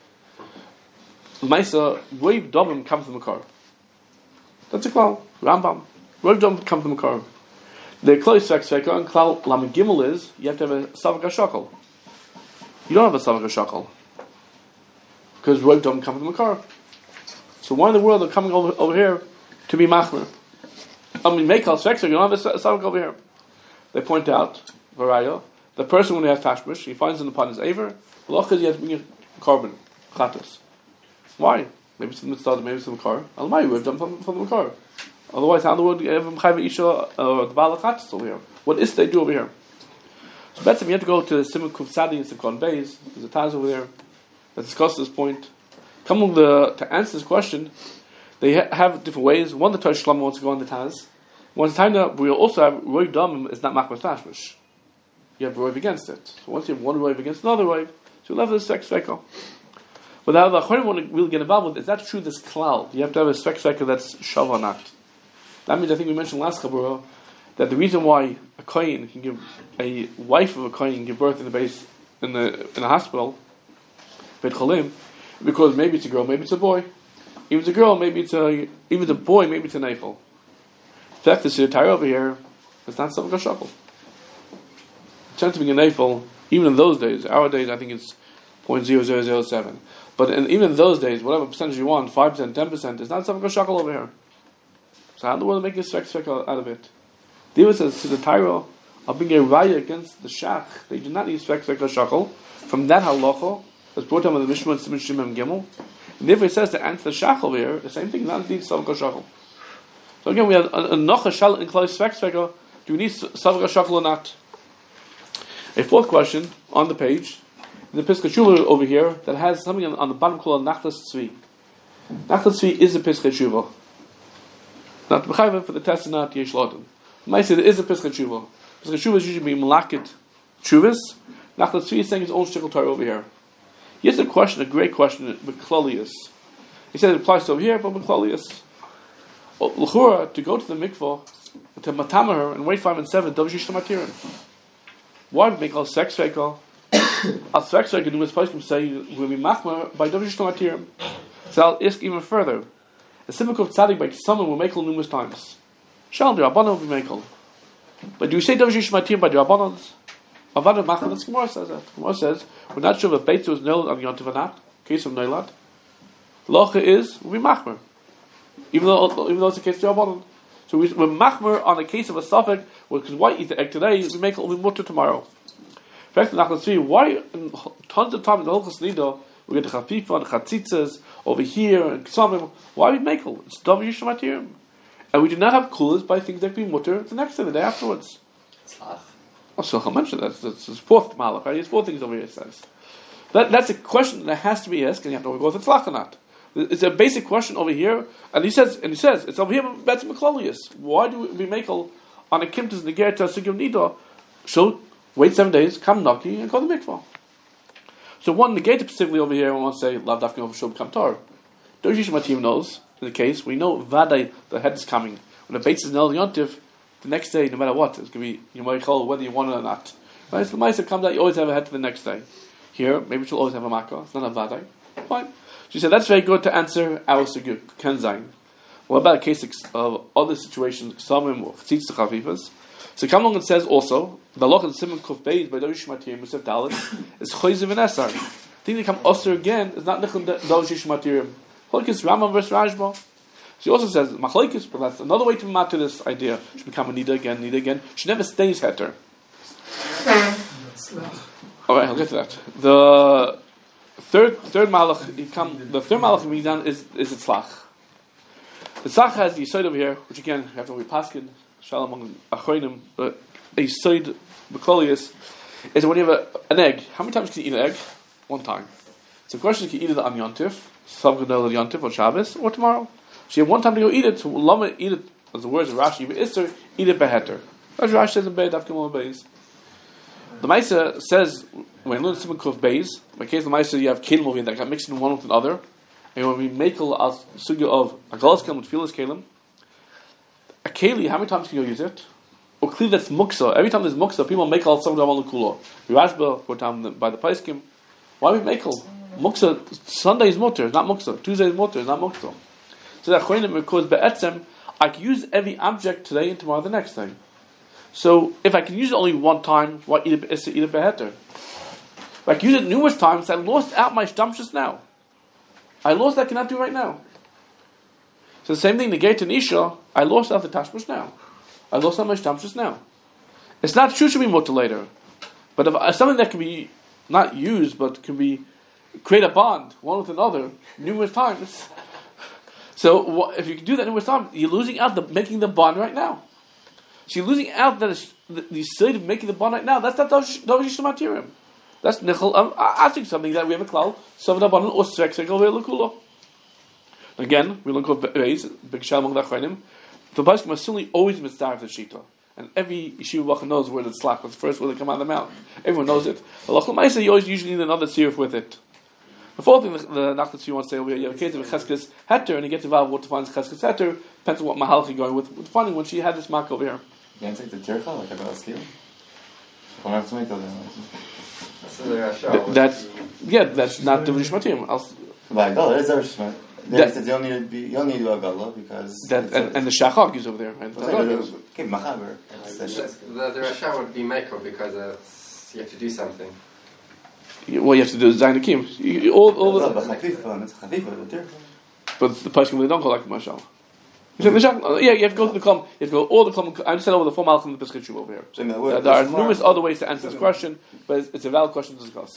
Maisa, Roiv Dobim comes from the Makar. That's a klal. Rambam. Roiv Dobim comes from the Makar. The Klal Svek Sveika and Klal Lamed Gimel is, you have to have a Savak HaShakal. You don't have a Savak HaShakal. Because Roiv Dobim comes from the Makar. So why in the world are coming over, over here to be Machmer? I mean, make Klal Svek Sveika, you don't have a Savak over here. They point out, Varaya, the person when he has Tashmish, he finds in the pot his Aver, Lochaz he has to bring a carbon, Chatas. Why? Maybe it's from the start, maybe it's from the car. Almai would have done from, from the car. Otherwise, how in the world have Chayva Isha or the Baal Chatas over here? What is they do over here? So that's if you have to go to the Simon Kuf Sadi and Simkon Beis. There's a Taz over there that discusses this point. Come on, the to answer this question, they ha- have different ways. One, the Tosh Shlomo wants to go on the Taz. One time that we also have Roiv Domim is not Machmas Tashmish. You have Roiv against it. So once you have one Roiv against another Roiv, so you'll have this Svek Sveika. But the other Achronim want to really get involved with is that true? This klal, you have to have a Svek Sveika that's shav or not. That means I think we mentioned last Chabura that the reason why a kohen can give a wife of a kohen can give birth in the base in the in a hospital, Beit Cholim, because maybe it's a girl, maybe it's a boy. Even it's a girl, maybe it's a even it's a boy, maybe it's a neifel. In fact, the Sir over here is not something shakal. Chance of being a neifel, even in those days, our days, I think it's zero point zero zero zero seven. But in, even in those days, whatever percentage you want, five percent, ten percent, it's not something shakal over here. So how in the world make a Svek Sveika out of it? David says to the Tyro, I'll bring a raya against the shach. They do not need svek svek shachol. From that halacha, that's brought down by the Mishnah and Siman Shimon Gimel. And therefore it says to answer the shachol here, the same thing, not need savka shachol. So again, we have a nocha shal in klal svek svek. Do we need savka shachol or not? A fourth question on the page, the Piska Tshuva over here that has something on, on the bottom called Nachlas Tzvi. Nachlas Tzvi is a Piska Tshuva. Not b'chayva for the test, not yesh lodim. Might say there is a Piska Tshuva. Piska Tshuva is usually being malakit Tshuvas. Nachlas Tzvi is saying his own shtickle Torah over here. Here's a question, a great question with Klolius. He said it applies to over here, but with Klolius. L'chura, to go to the mikvah, to matama her and wait five and seven, dav yishtam atirin. Why make all sex vehicle? Al sex vehicle do this person say will be machmer by dav yishtam atirin. So I'll ask even further. A simple of tzaddik by someone will make numerous times. Shall the rabbanon will be make. But do you say dav yishtam atirin by the rabbanons? Avada machmer. The Gemara says that. Gemara says we're not sure if a beit was nailed on Yom Tov or not. Case of neilat. The locha is will be machmer. Even though, even though it's a case of Rabbanon. So we, we're machmer on a case of a suffix, because why eat the egg today, we make it will be mutter tomorrow. In fact, let's see, why tons of times in the whole Chasnida, we get the chafifa and the chatzitzas over here, and ksamim, why we make it? It's davar yishtam atirim. And we do not have kulas by things that be mutter the next day, the day afterwards. Oh, so I'll mention that. That's the fourth malach, right? There's four things over here, it says. That, that's a question that has to be asked, and you have to know if it's tzlach or not. It's a basic question over here, and he says, and he says, it's over here. That's Maklolius. Why do we make on a kimtus negerta sugim nida? So wait seven days, come naki, and go to the mikvah. So one negata specifically over here, I want to say lav dafkin over shul kamtar. Doji Shematim knows in the case we know vaday the head is coming when the beit is nel yontiv. The next day, no matter what, it's going to be you might call whether you want it or not. Right? So the ma'aser comes out, you always have a head for the next day. Here, maybe she'll always have a makkah. It's not a vaday. Fine. She said, that's very good to answer our sugya, Kenzain. What about a case of other situations, Samim or Chtzitz Chafifas? So come along and says also, the Loch and Simon Kuf Beis by Dovish Matir, Musaf Dalit, is Choyziv and Esar. The thing that come Osir again is not Nichon Dovish Matir. Cholkis Rambam versus Rajba. She also says, Machlokes, but that's another way to matter this idea. She become a Nida again, Nida again. She never stays Heter. Alright, I'll get to that. The Third, third malach, he come, the third malach being done is is a tzlach. The tzlach has the yisoid over here, which again, after we paskin, shalom among achronim, but a yisoid Maklolius is when you have a, an egg. How many times can you eat an egg? One time. So the question is, can you eat it on Yom Tif, Savgadol Yom Tif, or Shabbos, or tomorrow? So you have one time to go eat it. So lama eat it, as the words of Rashi, but Ister, eat it beheter. As Rashi says in Beis, Dafkim Beis. The Maisa says, when you learn Simon Kuf Beis, in case of the Maisa, you have Kelim over here that got mixed in one with another. And when we make a sugya of a Galas Kelim with Filas Kelim, a Keli, how many times can you use it? Or clearly that's Muksa. Every time there's Muksa, people make all some of the Kula. Rashba, for time by the Paiskim. Why we make all? Muksa, Sunday is Mutter, not Muksa. Tuesday is Mutter, not Muksa. So that Choynim, because Be'etzem, I can use every object today and tomorrow the next day. So if I can use it only one time, why eat it, eat it beheter? If I can use it numerous times, I lost out my shtamshus now. I lost that I cannot do right now. So the same thing, negate and isha, I lost out the tashmush now. I lost out my shtamshus now. It's not true to be mutter later. But if, if something that can be not used, but can be create a bond one with another numerous times. So if you can do that numerous times, you're losing out the making the bond right now. So you're losing out that the, the side of making the bond right now. That's not Davar Yishtam Atirim. That's Nichol. Um, I think something that we have a klal. Some of the bond or sex cycle velukula. Again, we look at Beis, big shalom of the Achronim. The Paiskim must certainly always mitzvah the shita, and every yeshiva bacha knows where the slack was first where they come out of the mouth. Everyone knows it. The Lachol Ma'aseh, you always usually need another sirif with it. The fourth thing the, the Nachlatzvi wants to say over here, you have a case of a Cheskes Heter, and he gets involved with what defines Cheskes Heter, depends on what Mahal you're going with, with finding when she had this mark over here. You can't take the tircha, like I got a skill? I'm going to make That, that's, yeah, that's not the Rishmatim. Like, oh, there's a Rishmat. There he says you don't need to be, you don't need to do a gala because that, and, and the Shachak is over there. Right? Okay, Machaber. the, the Rasha would be Mako because it's, you have to do something. What you have to do is Zayin Akim. All, all the, but the tircha. But the Paiskim, they don't call like Mashal. Yeah, you have to go to the Klum. You have to go all the Klum. I understand over the four Malachim and the Pesach Shuv over here. So there, there are numerous other ways to answer this question, but it's, it's a valid question to discuss.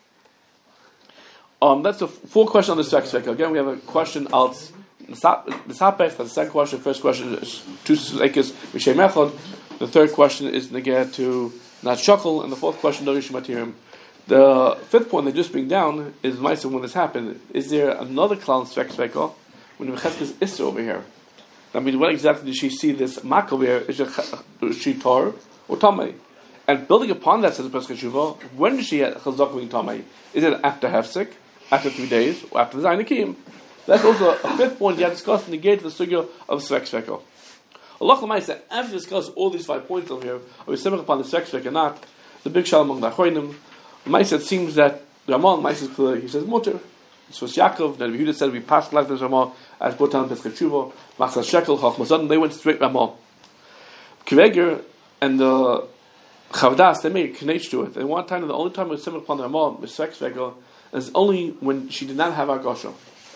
Um, that's the four question on the Svek Svek. Again, we have a question out the Sapech. That's the second question. The first question is two Svekis Mishay Mechod. The third question is Negeh to Not Shakal, and the fourth question Dorish Matirim. The fifth point they just bring down is nice when this happened. Is there another Klal Svek Svek when the Cheskes Isser over here? I mean, what exactly did she see this Makal here? Is she Tor or Tamei? And building upon that, says the Pesach Shuvah, when did she have Chazak being Tamei? Is it after Hefsek, after three days, or after the Zainakim? That's also a fifth point you have discussed in the gate of the Sugya of Svek Sveko. Allah Lamai said, after discuss all these five points over here, are we similar upon the Svek Svek or not? The big shal among the Achroinim, Lamai it seems that Ramon, Lamai is clear, he says, Mutter. This was Yaakov, that Yehuda said, we passed like this Ramon, as Botan Pesach Shuvah, Machzah Shekel, Chachmazad, they went straight Ramon. Kiveger and the Chavdas, they made a connection to it. And one time, the only time it was similar upon the Ramon, with Svek Sveko, is only when she did not have Argosha.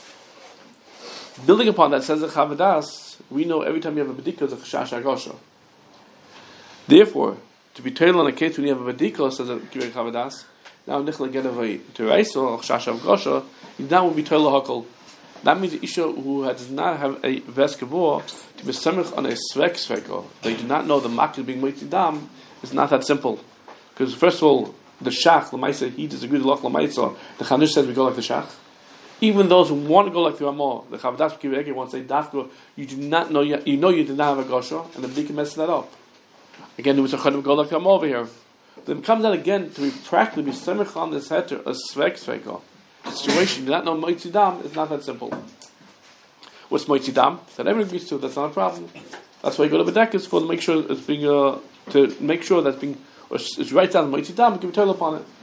Building upon that, says the Chavdas, we know every time you have a Badika, it's a Chashash Argosha. Therefore, to be told on a case when you have a Badika, says the Chavdas, now Nichla get away to Reis or Chashash Argosha, you now will be told Hakol. That means the Isha who does not have a Veskavor to be Semich on a Svek Sveko, they do not know the Makil being Moitzi Dam, is not that simple. Because first of all, the Shach, Lamaisa, he disagrees with the Lamaisa. The Chanush says we go like the Shach. Even those who want to go like the Ramah, the Chavdas Kivegi wants to say, Dafka, you do not know, you, you know you did not have a Gosha, and the Bdika messes that up. Again, there was a Chanush go like the Ramah over here. Then it comes out again to be practically be Semich on this heter, a Svek Sveko. The situation, you do not know Moitzi Dam, is not that simple. What's Moitzi Dam? That everyone agrees to, that's not a problem. That's why you go to Bedekis for to make sure it's being, uh, to make sure that's being, or it's right down Moitzi Dam, give a toil upon it.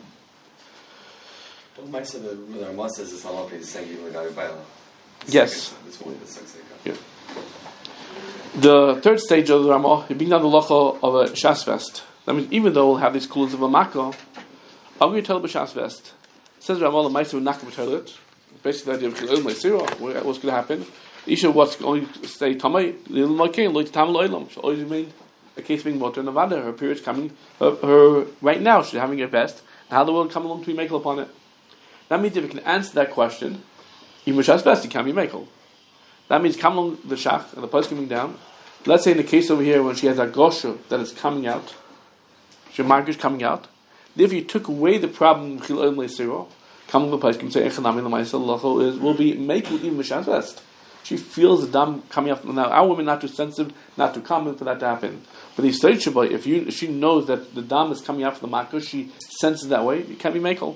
Well, the the Ramah says it's not is saying even without a Baila. Yes. This one, the second. Yeah. The third stage of the Ramah, you bring down the Locha of a Shas Vest. That means even though we'll have these clues of a Makkah, I'm going to tell the Shas Vest. It says Ramah, the Maisa will not give a toilet. Basically, the idea of Chilul Maisira, what's going to happen? Isha what's going to stay Tamay, Lil Makin, Loit Tam Loilam. She'll always remain a case being Motor Nevada. Her period's coming, her, her right now, she's having her best. And how the world come along to be Makel upon it? That means if you can answer that question, even Shas Vest, you can be Makel. That means come along the Shach and the post coming down. Let's say in the case over here when she has a Gosha that is coming out, she Margish coming out. If you took away the problem of Chilul Maisira, come along the post can say Echanami Lamaisa is will be Makel even Shas Vest. She feels the dam coming up. Now, our women not too sensitive, not too common for that to happen. But the stage if you if she knows that the dam is coming out from the makkah, she senses that way. You can't be makel.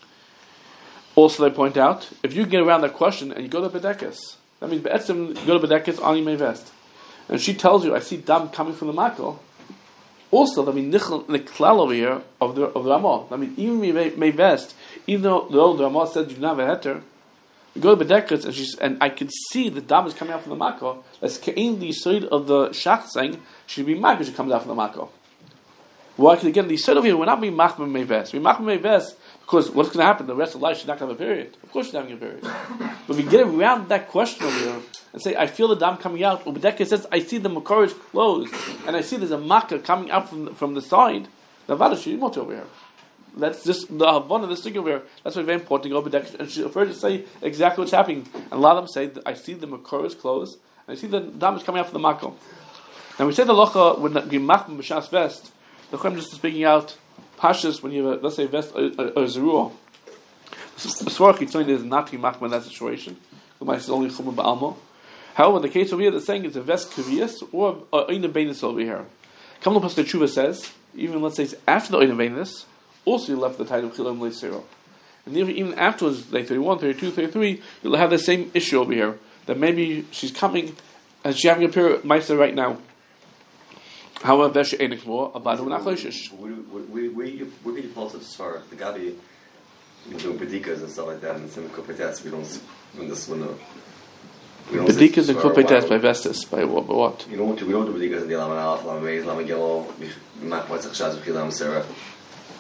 Also, they point out if you get around that question and you go to Bedekis, that means be'etzim you go to Bedekis ani mevest, and she tells you, "I see dam coming from the makkah." Also, that means the klal over here of the of the Ramah. That means even mevest, even though the old Ramah said you do not have a heter. We go to Bedekis and she's and I can see the dam is coming out from the makkah. That's in the side of the shach saying she should be makkah. She comes out from the makkah. Why? Because again, the side over here we're not being machmir mevest. We machmir mevest because what's going to happen? The rest of life she's not going to have a period. Of course she's having a period. But we get around that question over here and say, I feel the dam coming out. Well, Bedekis says I see the makor is closed and I see there's a makkah coming out from the, from the side. The vada she's not over here. That's just the one of the stick over here. That's why very important to go Bedekis. And she prefers to say exactly what's happening. And a lot of them say, I see the makor is closed and I see the dam is coming out from the makkah. Now we say the locha would be machmir b'shas vest. The Chum just speaking out pashas when you have a, let's say vest or zeruah. The svarach Yitzchak is not to be machmir in that situation. The mice is only chumah ba'almo. However, the case over here, they're saying it's a vest kaviyas or oina beinus over here. Kamla Pasuk Tshuva says, even let's say it's after the oina beinus, also you left the title Chilam Leisero. And even afterwards, day thirty-one, thirty-two, thirty-three, you'll have the same issue over here. That maybe she's coming and she's having a period Maisa right now. However, she ain't more about who not choishish. We we we we be positive as far the Gabi, you know, bedikas and stuff like that, and some kupetes. We don't when this when the bedikas and kupetes by vestis by what? By what? You know what? We don't do bedikas in the Laman Alf, Laman Beis, Laman Gilo. We not what's a chaz of Chilam Sarah.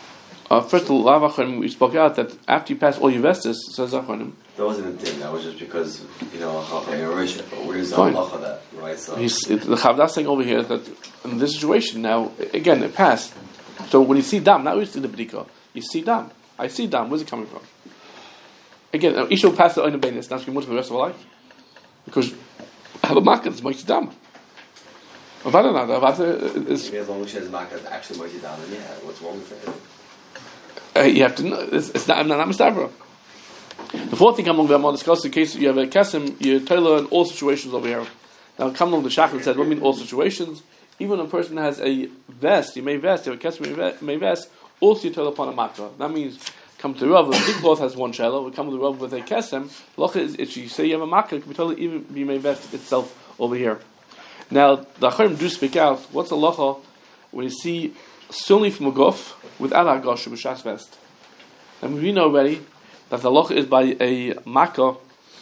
Uh, first of all, Lav Achronim, we spoke out that after you pass all your vestis, says Achronim. That wasn't a thing. That was just because you know where's the Fine. halacha that right? So He's, it, the Chavdas saying over here that in this situation now, again, it passed. So when you see dam, not when you see the b'dika, you see dam. I see dam. Where's it coming from? Again, Isha will pass the oinu beinis. Now she can move for the rest of her life because I have a makkah that's moitzid dam. Avada not avada is. maybe as long as she has makkah, it's actually moitzid dam. And yeah, what's wrong with it? Uh, you have to know. It's, it's not. I'm not mistabra. The fourth thing I'm going to discuss in case you have a kesim, you toilet in all situations over here. Now, come along the shachar said, what do you mean all situations? Even a person has a vest, you may vest, you have a kesim, you may vest, may vest also you toilet upon a makkah. That means, come to the Rav, the big cloth has one shallow, we come to the Rav with a kesim, locha is, if you say you have a makkah, it can be totally even be may vest itself over here. Now, the Acharim do speak out, what's the locha when you see solely from a guf without a goshu b'shas vest? And we know already that the locha is by a makkah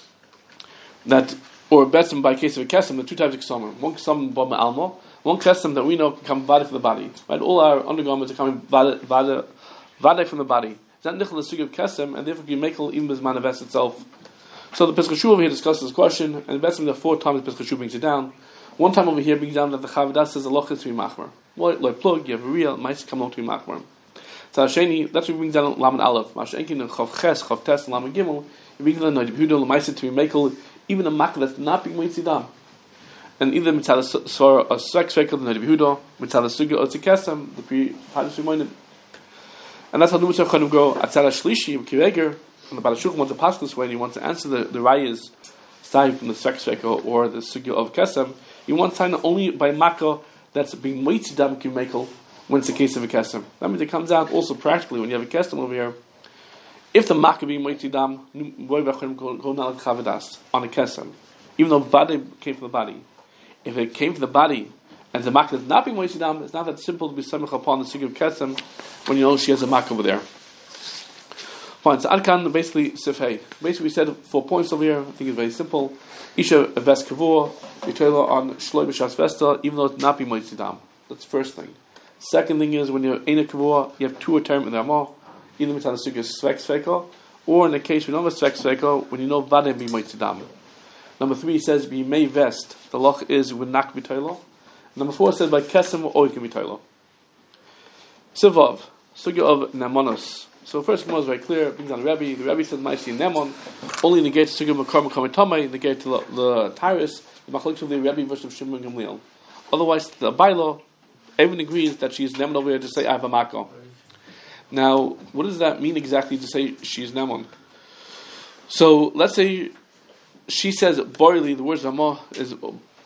that, or betzim by case of a kesem, the two types of kesem. One kesem by ma'alma, one kesem that we know can come vada from the body. Right, all our undergarments are coming vada, vada, vada from the body. It's not nichel the sugi of kesem, and therefore you make even bizman vest itself. So the Pesach Shuv over here discusses this question, and betzim the four times Pesach Shuv brings it down. One time over here brings down that the Chavadas says the locha is to be machmer. Like plug, you have a real mice come along to be machmer. So Sheni, that's what we bring down Laman Aleph. Mashenkin and Chav Ches, Chav Tes, and Laman Gimel. You bring down the Yehuda Lamaisa to be makel, even a makel that's not being Moitzidam. And either Mitzad Svar a Svek Svekel the Yehuda, Mitzad Sugya or Tzikesem, the pre Hadis reminded. And that's how the Mitzvah Chanim go. Atzala Shlishi Kireger, and the Baal Shuch wants to pass this way, and he wants to answer the the Rayas starting from the Svek Svekel or the Sugya of Kesem. You want to sign only by makel that's being Moitzidam Kimekel. When it's a case of a kesem, that means it comes out also practically when you have a kesem over here. If the makkah being moitzidam, go now like chavadas on a kesem, even though body came from the body. If it came from the body and the makkah is not being moitzidam, it's not that simple to be samech upon the sugi of kesem when you know she has a makkah over there. Fine. So Adkan basically sifhei. Basically, we said four points over here. I think it's very simple. Isha vest kavur, you tell on shloi b'shas vesta, even though it's not being moitzidam. That's the first thing. Second thing is when you're in a kavua, you have two term in the Ramah, either mitzvah sukkah svek sveko, or in the case we don't have svek sveko, when you know vadem be moitzidam. Number three says be may vest. The loch is with nak b'toilo. Number four says by kesem or oik b'toilo. Sivav sukkah of nemonos. So first Gemara is very clear. Brings down the Rebbe. The Rebbe says ma'isi nemon only negates sukkah makar makar mitamei, negate the the tyrus. The machlokes of the Rebbe versus Shimon Gamliel. Otherwise, the bailo. Everyone agrees that she's nemon over here to say I have a makkah. Now, what does that mean exactly to say she's nemon? So let's say she says barley. The words Ramah is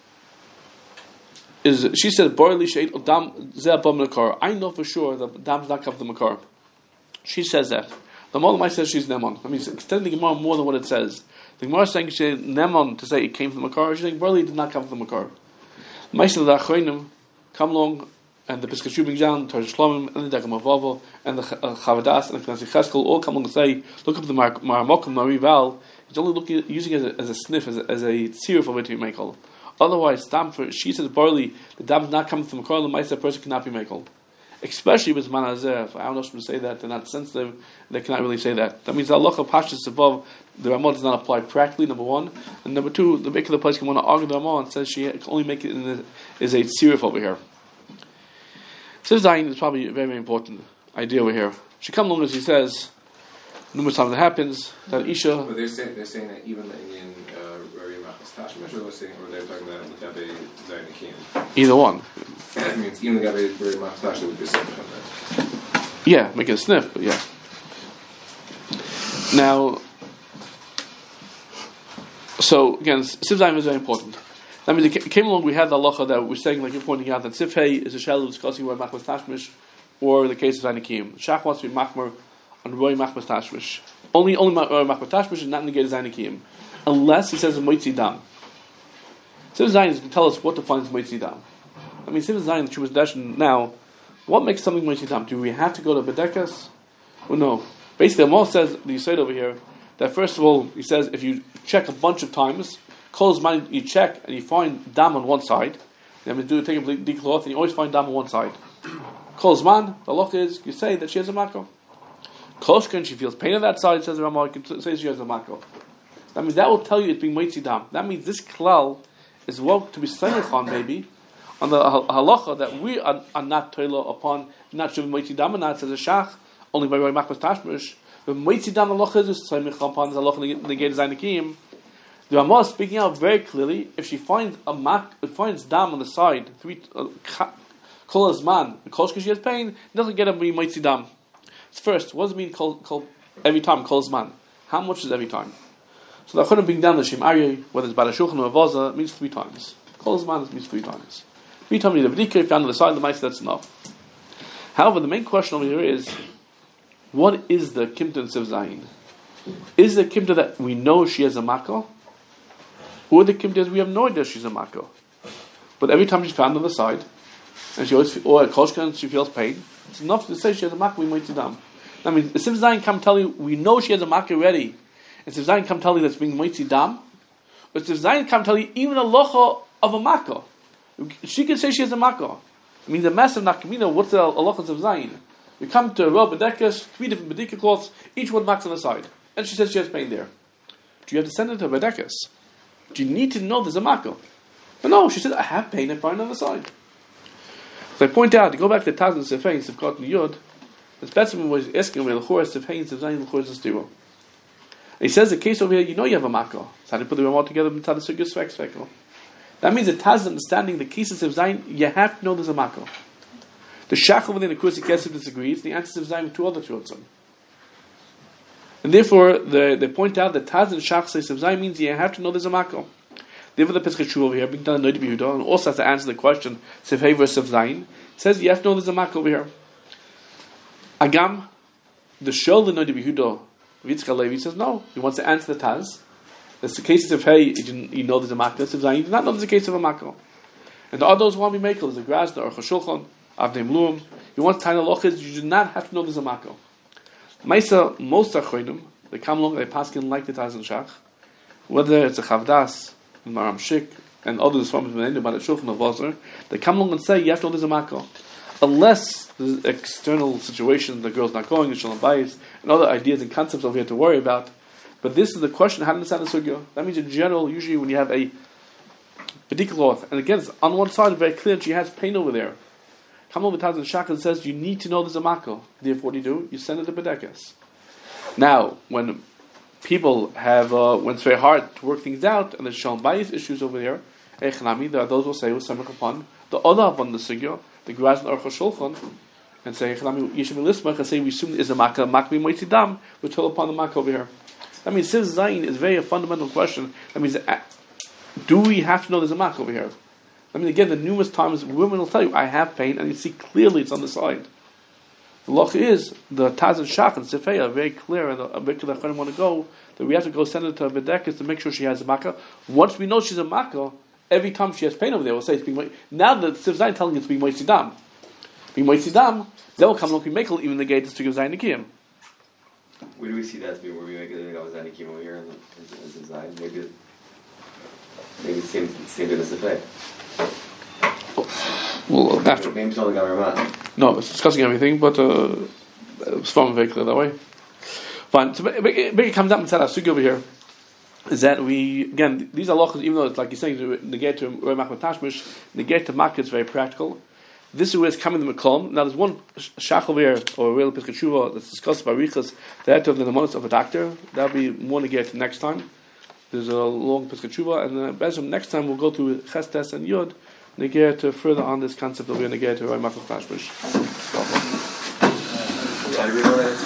is she says barley she'et dam ze'abam makar. I know for sure that dam's not come from the makar. She says that. The Molamai says she's nemon. I mean, extend the Gemara more than what it says. The Gemara is saying she's nemon to say it came from the makar. She's saying barley did not come from the makar. Ma'aseh the Achronim come along. And the Pesach Shuv brings down Torah Shlomim and the Degam Avavo and the Chavadas and the Knasi Cheskel all come along and say, look up the Maramokim Marival. It's only looking using it as a, as a sniff, as a, as a tzir for it to be makel. Otherwise, dam for she says barley, the dam is not coming from a korban. The ma'aser person cannot be makel. Especially with manazeh. I don't know if to say that they're not sensitive. They cannot really say that. That means the halacha pashtus above the Ramah does not apply practically. Number one, and number two, the maker of the place can want to argue the Ramah and says she can only make it in the, is a tzir over here. Siv Zayin is probably a very, very important idea over here. She comes along as he says, numerous times it happens, that Isha... But they're saying, they're saying that even in Rari Machas Tashmish, or they're saying, or they're talking about Gabe Zayin Akim? Either one. That means even the Gabe Rari Machas Tashmish would be something like that. Yeah, make it a sniff, but yeah. Now, so again, Siv Zayin is very important. I mean, it came along, we had the halacha that we're saying, like you're pointing out, that Sifhei is a shallow discussing where Machmas Tashmish or the case of Zainikim. Shach wants to be Machmer on Roy Machmas Tashmish. Only only uh, Machmas Tashmish is not negated Zainikim. Unless he says a Moitzi Dam. Siv Zayin is to tell us what defines Moitzi Dam. I mean, Siv Zayin, the Chumash Dashan now, what makes something Moitzi Dam? Do we have to go to Bedekas? Well, no. Basically, Amal says, the Yisrael over here, that first of all, he says, if you check a bunch of times, Close mind, you check and you find dam on one side. Then we do take a decloth and you always find dam on one side. Close man, the look is you say that she has a makkah. Koshka, she feels pain on that side, says the Ramah, says she has a makro. That means that will tell you it's being moitzi dam. That means this klal is what to be semich on, maybe, on the halacha that we are, are not toilo upon, not shoving moitzi dam, and not says a shach, only by Roy Machmas Tashmish. The moitzi dam halacha is semich upon the halacha negate zainikim. The Ramah is speaking out very clearly. If she finds a mak, it finds dam on the side, three kol azman, the koshka she has pain, it doesn't get a moitzi dam. First, what does it mean kol, kol, every time, kol zman? How much is every time? So the Achonim bring down the Shem Aryeh, whether it's Bala Shulchan or Avaza, it means three times. Kol zman means three times. Three times you need a B'dika, if you're on the side of the mice, that's enough. However, the main question over here is, what is the Kimta and Siv Zayin? Is the Kimta that we know she has a Makkah? Or the Kimta is we have no idea she's a Makkah? But every time she's found on the side, and she always, or at Koshka, she feels pain, it's enough to say she has a Makkah, we might see them. I mean, the Siv Zayin come tell you, we know she has a Makkah already, and Siv Zayin come tell you that's being moitzi dam, but Siv Zayin come tell you even a locha of a Makkah. She can say she has a Makkah. I mean, the massive Nakamina, what's the locha of Siv Zayin? You come to a row Bedekas, three different Bedika cloths, each one marks on the side, and she says she has pain there. Do you have to send her to Bedekas? Do you need to know there's a Makkah? But no, she said, I have pain and fine on the side. So I point out, to go back to Taz and Sefei, Sefkat and Yud, the specimen was asking me, L'chor, Sefei, Sefzayin, L'chor, Sefziro. And he says, the case over here, you know you have a Makkah. So how do you put them all together in Taz Sugya Svek Svekal? That means that Taz is understanding the case of Sefzayin, you have to know there's a Makkah. The Shach over there in the Kursi Kesef disagrees, the answer is Sefzayin with two other Tzutzim. And therefore, the, they point out that Taz and Shach say Sefzayin means you have to know there's a Makkah. Therefore, the Pesach Shu over here, being done in Noidi Behuda, and also has to answer the question, Sefei versus Sefzayin, says you have to know there's a Makkah over here. Agam, the Shol in Noidi Behuda, Yitzchak Levi says no. He wants to answer the Taz. That's the case of Sefei, you know there's a Makkah. Sefzayin, you do not know there's a case of a Makkah. And the others want to be Mekel, there's a Gras, the Aruch HaShulchan, Avnei Mluim. He wants to tell the you do not have to know there's a Makkah. Maisa, most Achonim, they come along, they pass in like the Taz and Shach, whether it's a Chavdas, Maram Shik, and others from the about the Shulchan of Vazar, they come along and say you have to know there's a Makkah. Unless the external situation, the girl's not going, it's Shalom Bayis, and other ideas and concepts over here to worry about. But this is the question, how to understand the Sugya. That means in general, usually when you have a particular author, and again, it's on one side, very clear that she has pain over there. Come over to Taz and Shach and says, you need to know there's a Makkah. Therefore, what do you do? You send it to Bedekas. Now, when people have, uh, when it's very hard to work things out, and there's Shalom Bayis issues over there, Echanami, there are those who will say, Samach upon the other upon the Sugya, the Graz and Aruch HaShulchan, and say, Echanami, Yishem Elismach, and say, we assume there is a Makkah, Makkah be Moitzi Dam, we're told upon the Makkah over here. That means, Siv Zayin is very a fundamental question. That means, do we have to know there's a Makkah over here? I mean, again, the numerous times women will tell you, I have pain, and you see clearly it's on the side. The loch is, the Taz and Shach and Sefei are very clear, and a bit that I want to go, that we have to go send her to a Bedekas to make sure she has a Makkah. Once we know she's a Makkah, every time she has pain over there, we'll say it's being now that Siv Zayin telling you it's being Moitzi Dam. Being Moitzi Dam, they'll come along and make even the gate to give Zayin Nikim. Where do we see that to be? Where we make it like Zayin Nikim over here in the Zayin? Maybe, maybe the same, same as the Sefei. Well, after maybe tell the Gamar. No, it's discussing everything, but uh, it's from very clear that way. Fine. So, it comes up and said our sugi over here is that we again these halachas, even though it's like you're saying, negate to Roy Machmas Tashmish, negate to Makkah is very practical. This is where it's coming to Mekom. Now, there's one shach over here, or a real Pesach Shuva that's discussed by Riches, the head of the Nemonis of a doctor. That'll be more negate next time. There's a long Pesach Shuva, and uh, next time we'll go to Chestes and Yud. Negate to further on this concept of negate to Roy Machmas Tashmish.